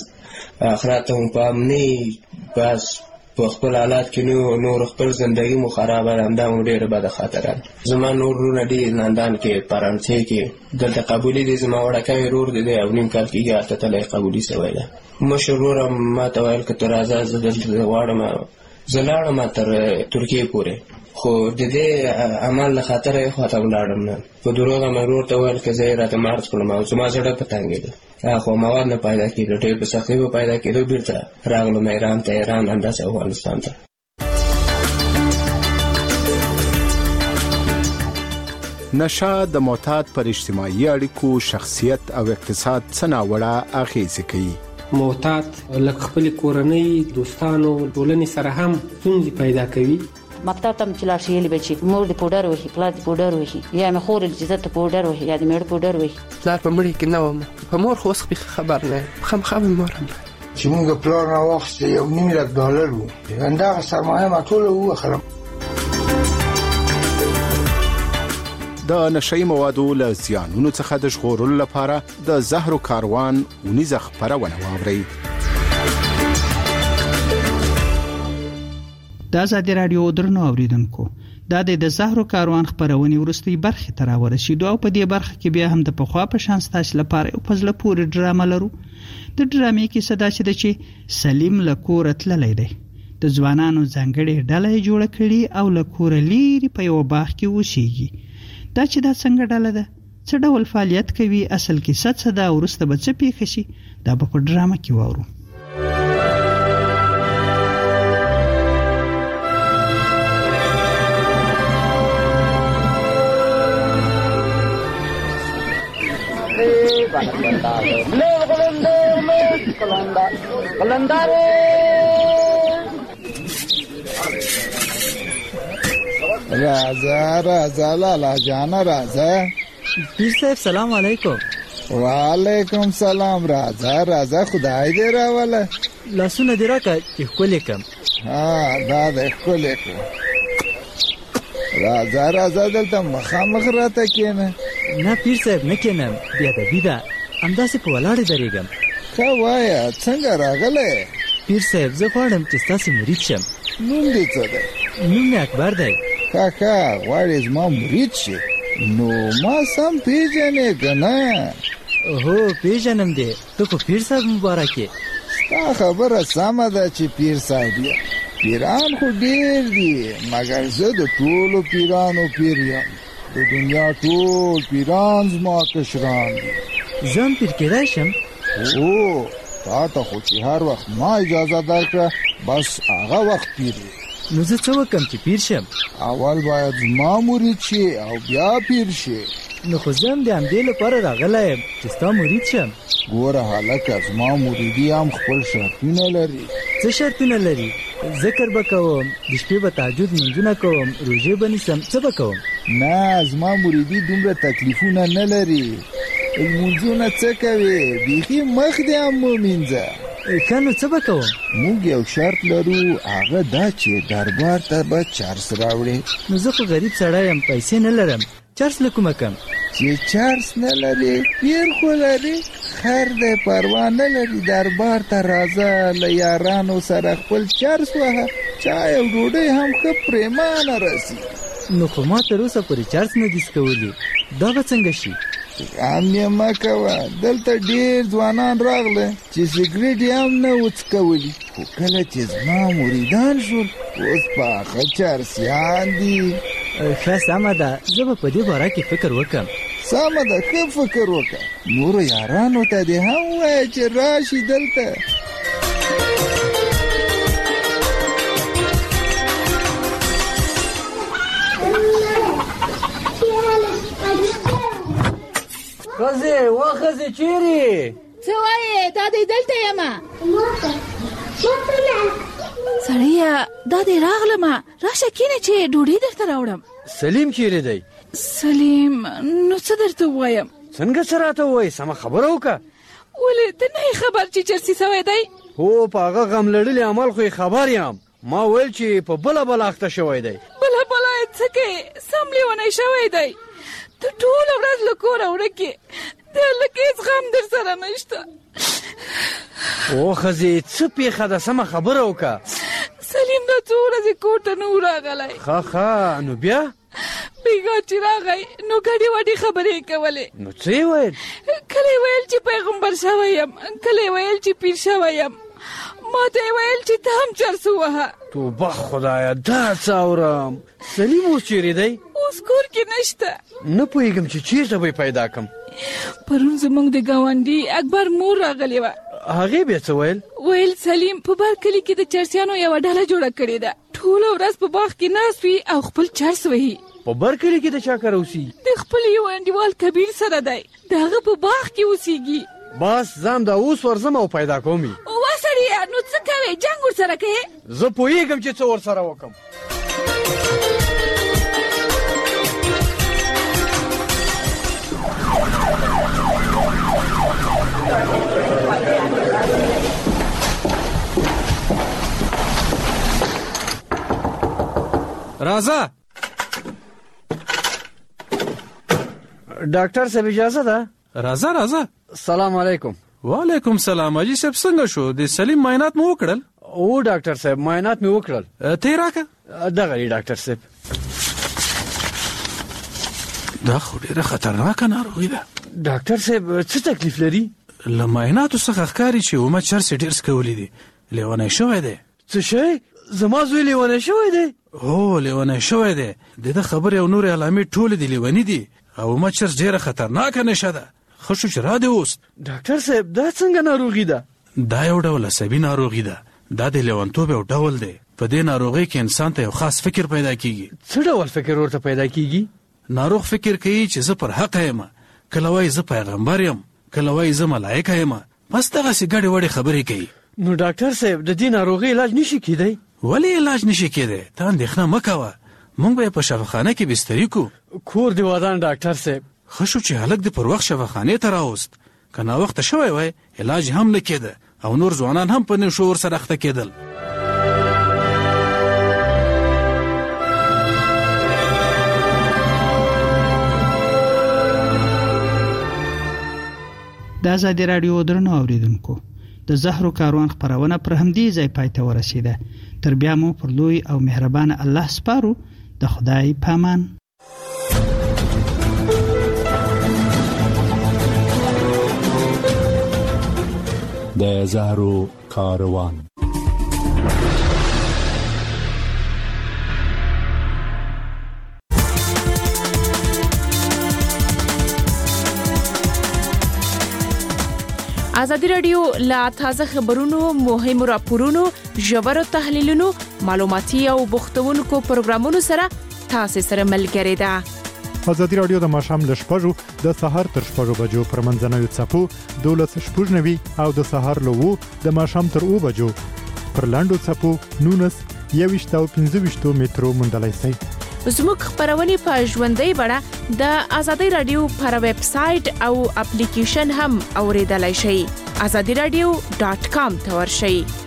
آخرت ته مو پام نه بس په خپل حالات کې نور خپل زندګي مو خرابه ده همدا مو ډېره بده خاطره ده زما نور وروڼه ډېر لندن کې فرانسې کې دلته قبولي دی زما وړکی ورور دی دی او نیم کال کېږي هلته تللی قبولي سوی ده مشر وروره ما ته ویل که ته راځه زه دلته غواړم زه لاړم تر ترکیې پورې خو د دې عمل له خاطره یې خواته ولاړم نه په دروغه مې ورور ته ویل که زه یې راته مارچ کړم او زما زړه په تنګېده خو مواد نه پیدا کېدو ډېر په سختۍ به پیدا کېدو بېرته راغلم ایران ته ایران همداسې افغانستان ته
نشه د معتاد پر اجتماعي اړیکو شخصیت او اقتصاد څه ناوړه اغېزې کوي
معتاد لکه خپل کورنۍ دوستانو ټولنې سره هم ستونزې پیدا کوي
مکتب ته چې لاړ شي بچي مور د پوډر وهي پلار د پوډر وهي یا مې خور چې زه ته پوډر وهي یا د مېړه پوډر وهي
پلار په مړي کې نه وم په مور خو اوس خبر نه خامخا مې مور هم
چې موږ پلار نه واخیست یو نیم لک ډالر وو همدغه سرمایه ما ټوله ووخلم
د نشئی موادو له زیانونو څخه د ژغورلو لپاره د زهرو کاروان ونیزه خپرونه واورئ.
د ازادي رادیو درنو اوریدونکو دا د زهرو کاروان خپرونې ورستۍ برخه ته راورسېدو او په دې برخه کې بیا هم د پخوا په شان ستاسو لپاره یو فضله پورې ډرامه لرو. د ډرامې کې صدا چې د چې سلیم له کوره تللی دی، د ځوانانو ځانګړې ډله جوړه کړي او له کوره لیرې په یو باغ کې اوسېږي. دا چې دا څنګه ډله ده، څه ډول فعالیت کوي، اصل کې څه څه ده، وروسته به څه پیښه شي، دا به په ډرامه کې واورو.
राजा राजा लाला जाना राजा
पीर साहब सलाम वालेकुम.
वालेकुम सलाम राजा राजा खुदाई दे रहा वाला
लहसुन दे रहा का कोले कम.
हाँ दादा कोले को राजा राजा दलता मखा मख रहता क्या ना
ना पीर साहब न क्या ना बिया दा बिदा अंदा से पवालाड़े दरेगम
क्या वाया संगा रागले
पीर साहब ज़ख्वाड़म चिस्ता से मुरीद शम
नून दी चले
नून में अखबार दे
काका वारिस मां मुरीद शे नो मां सम पेजने गना
ओहो पेजनम दे तो को पीर साहब मुबारक है
ता खबर सामदा ची पीर साहब پیران خو ډیر دي، مګر زه د ټولو پیرانو پیر یم. د دنیا ټول پیران زما کشران دي.
ځان پیر کېدای شم؟
او تا ته خو چې هر وخت ما اجازه درکړه بس هغه وخت پیر
نو زه څه وکم چې پیر شم؟
اول باید زما مرید شي او بیا پیر شي.
نو خو زه هم د همدې لپاره راغلی یم چې ستا مرید شم.
ګوره هلکه زما مریدي هم خپل شرطونه لري.
څه شرطونه لري؟ ذکر به کوم، د شپې به تهجد لمونځونه کوم، روژې به نیسم، څه به کوم؟
نه زما مریدي دومره تکلیفونه نه لري. لمونځونه څه کوې؟ بیخي مخ دې هم مه مینځه.
ښه نو څه به کوم؟
موږ یو شرط لرو، هغه دا چې دربار ته به چرس راوړې.
نو زه خو غریب سړی یم، پیسې نه لرم، چرس له کومه کم؟
چې چرس نه لري پیر خو لري. خیر دی پروا نه لري، دربار ته راځه، له یارانو سره خپل چرس وهه، چای او ډوډۍ هم ښه پرېمانه رسي.
نو خو ما تر اوسه پورې چرس نه دي څکولي، دا به څنګه شي؟
غم یې مه کوه، دلته ډېر ځوانان راغله چې سګرېټ یې هم نه و څکولي، خو کله چې زما مریدان شول اوس پاخه چرسیان دي.
ښه سمه ده، زه به په دې باره کې فکر وکړم.
سمه ده، ښه فکر وکړه. نورو یارانو ته دې هم ووایه چې راشي دلته.
ښځې وا ښځې چیرې؟
څه وایې؟ دا دی دلته یمه. سړیه دا دی راغلمه، راشه کینې چې ډوډۍ درته راوړم.
سلیم چیرې دی؟
سلیم نو څه درته ووایم؟
څنګه څه راته ووایې؟ سمه خبره وکړه.
ولې ته نه یې خبر چې چرسي سوی دی؟
هو په هغه غم لړلي عمل خو یې خبر یم. ما ویل چې په بله بله اخته شوی دی.
بله بله یې څه کوې؟ سم لیونی شوی دی. ته ټوله ورځ له کوره ورک یې، د هلک هېڅ غم در سره نشته.
او ښځې څه پېښه ده؟ سمه خبره وکړه.
سلیم دا څو ورځې کور ته نه و راغلی.
ښه ښه نو بیا؟
بیګا چې راغی نو ګډې وډې خبرې یې کولې.
نو څه یې ویل؟
کله یې ویل چې پیغمبر شوی یم، کله یې ویل چې پیر شوی یم، ما ته یې ویل چې ته هم چرس ووهه.
توبه خدایه دا څه اورم. سلیم اوس چیرې دی؟
اوس کور کې نشته.
نه پوهېږم چې چیرته به یې پیدا کړم.
پرون زموږ د ګاونډي اکبر مور راغلې وه.
هغې بیا څه ویل؟
ویل سلیم په بر کلي کې د چرسیانو یوه ډله جوړه کړې ده، ټوله ورځ په باغ کې ناست وي او خپل چرس وهي.
په بر کلي کې د چا کره اوسي؟
د خپل یو انډیوال کبیر سره دی، د هغه په باغ کې اوسېږي.
بس ځم دا اوس ورځم او پیدا کوم یې.
وا سړیه نو څه کوې؟ جنګ ورسره کوې؟
زه پوهېږم چې څه ورسره وکړم. راځه ډاکټر صاحب اجازه ده؟
راځه راځه.
سلام علیکم.
وعلیکم سلام. اجي صاحب څنګه شو؟ د سلیم معاینات مو وکړل؟
او ډاکټر صاحب معاینات مې وکړل.
ته راکه
دغه دی ډاکټر صاحب.
دا خو ډیره خطرناکه ناروغي ده.
ډاکټر صاحب څه تکلیف لري؟
له معایناتو څخه ښکاري چې عمر چرس ډېر څکولی دی، لیونی شوی دی.
څه شی؟ زما زوی لیونی شوی دی؟
هو لیونی شوی دی. د ده خبرې او نورې علامې ټولې د لیوني دي او عمر چرس ډیره خطرناکه نشه ده. ښه شو چې را دې اوس.
ډاکټر صاحب دا څنګه ناروغي ده؟
دا یو ډول عصبي ناروغي ده. دا د لیونتوب یو ډول دی. په دې ناروغۍ کې انسان ته یو خاص فکر پیدا کیږي.
څه ډول فکر ورته پیدا کیږي؟
ناروغ فکر کوي چې زه پر حق یم، کله وایي زه پیغمبر یم، کله وایي زه ملایکه یم، بس دغسې ګډې وډې خبرې کوي.
نو ډاکټر صاحب د دې ناروغۍ علاج نشي کیدی؟
ولې علاج نشي کیدی؟ ته اندېښنه مه کوه، موږ به یې په شفاخانه کې بستري کو.
کور دې ودان ډاکټر صاحب.
ښه شو چې هلک دې پر وخت شفاخانې ته راوست. که ناوخته شوی وای علاج هم نه کېده او نور ځوانان هم په نشو ورسره اخته کېدل.
د ازادي راډیو درنو اوریدونکو، د زهرو کاروان خبرونه پر همدې ځای پای ته ورسیده. تر بیا مو پر لوی او مهربان الله سپارو. د خدای پامان.
د زهرو کاروان.
ازادي رادیو لا تازه خبرونو، مهمو راپورونو، ژورو تحلیلونو، معلوماتي او بوختونکو پروګرامونو سره تاسو سره ملګری ده.
ازادي رادیو د ماښام له شپږو د سهار تر شپږو بجو پر منځنوي څپو دولس شپږ نوي او د سهار له وو د ماښام تر اوو بجو پر لاندو څپو نونس یويشت او پنځه ویشت مترو موندلای شئ.
زموږ خبرونه په ژوندۍ بڼه د ازادي رادیو پر ویب سټ او اپلیکیشن هم اوریدلای شئ. azadi radio dot com ته ورشئ.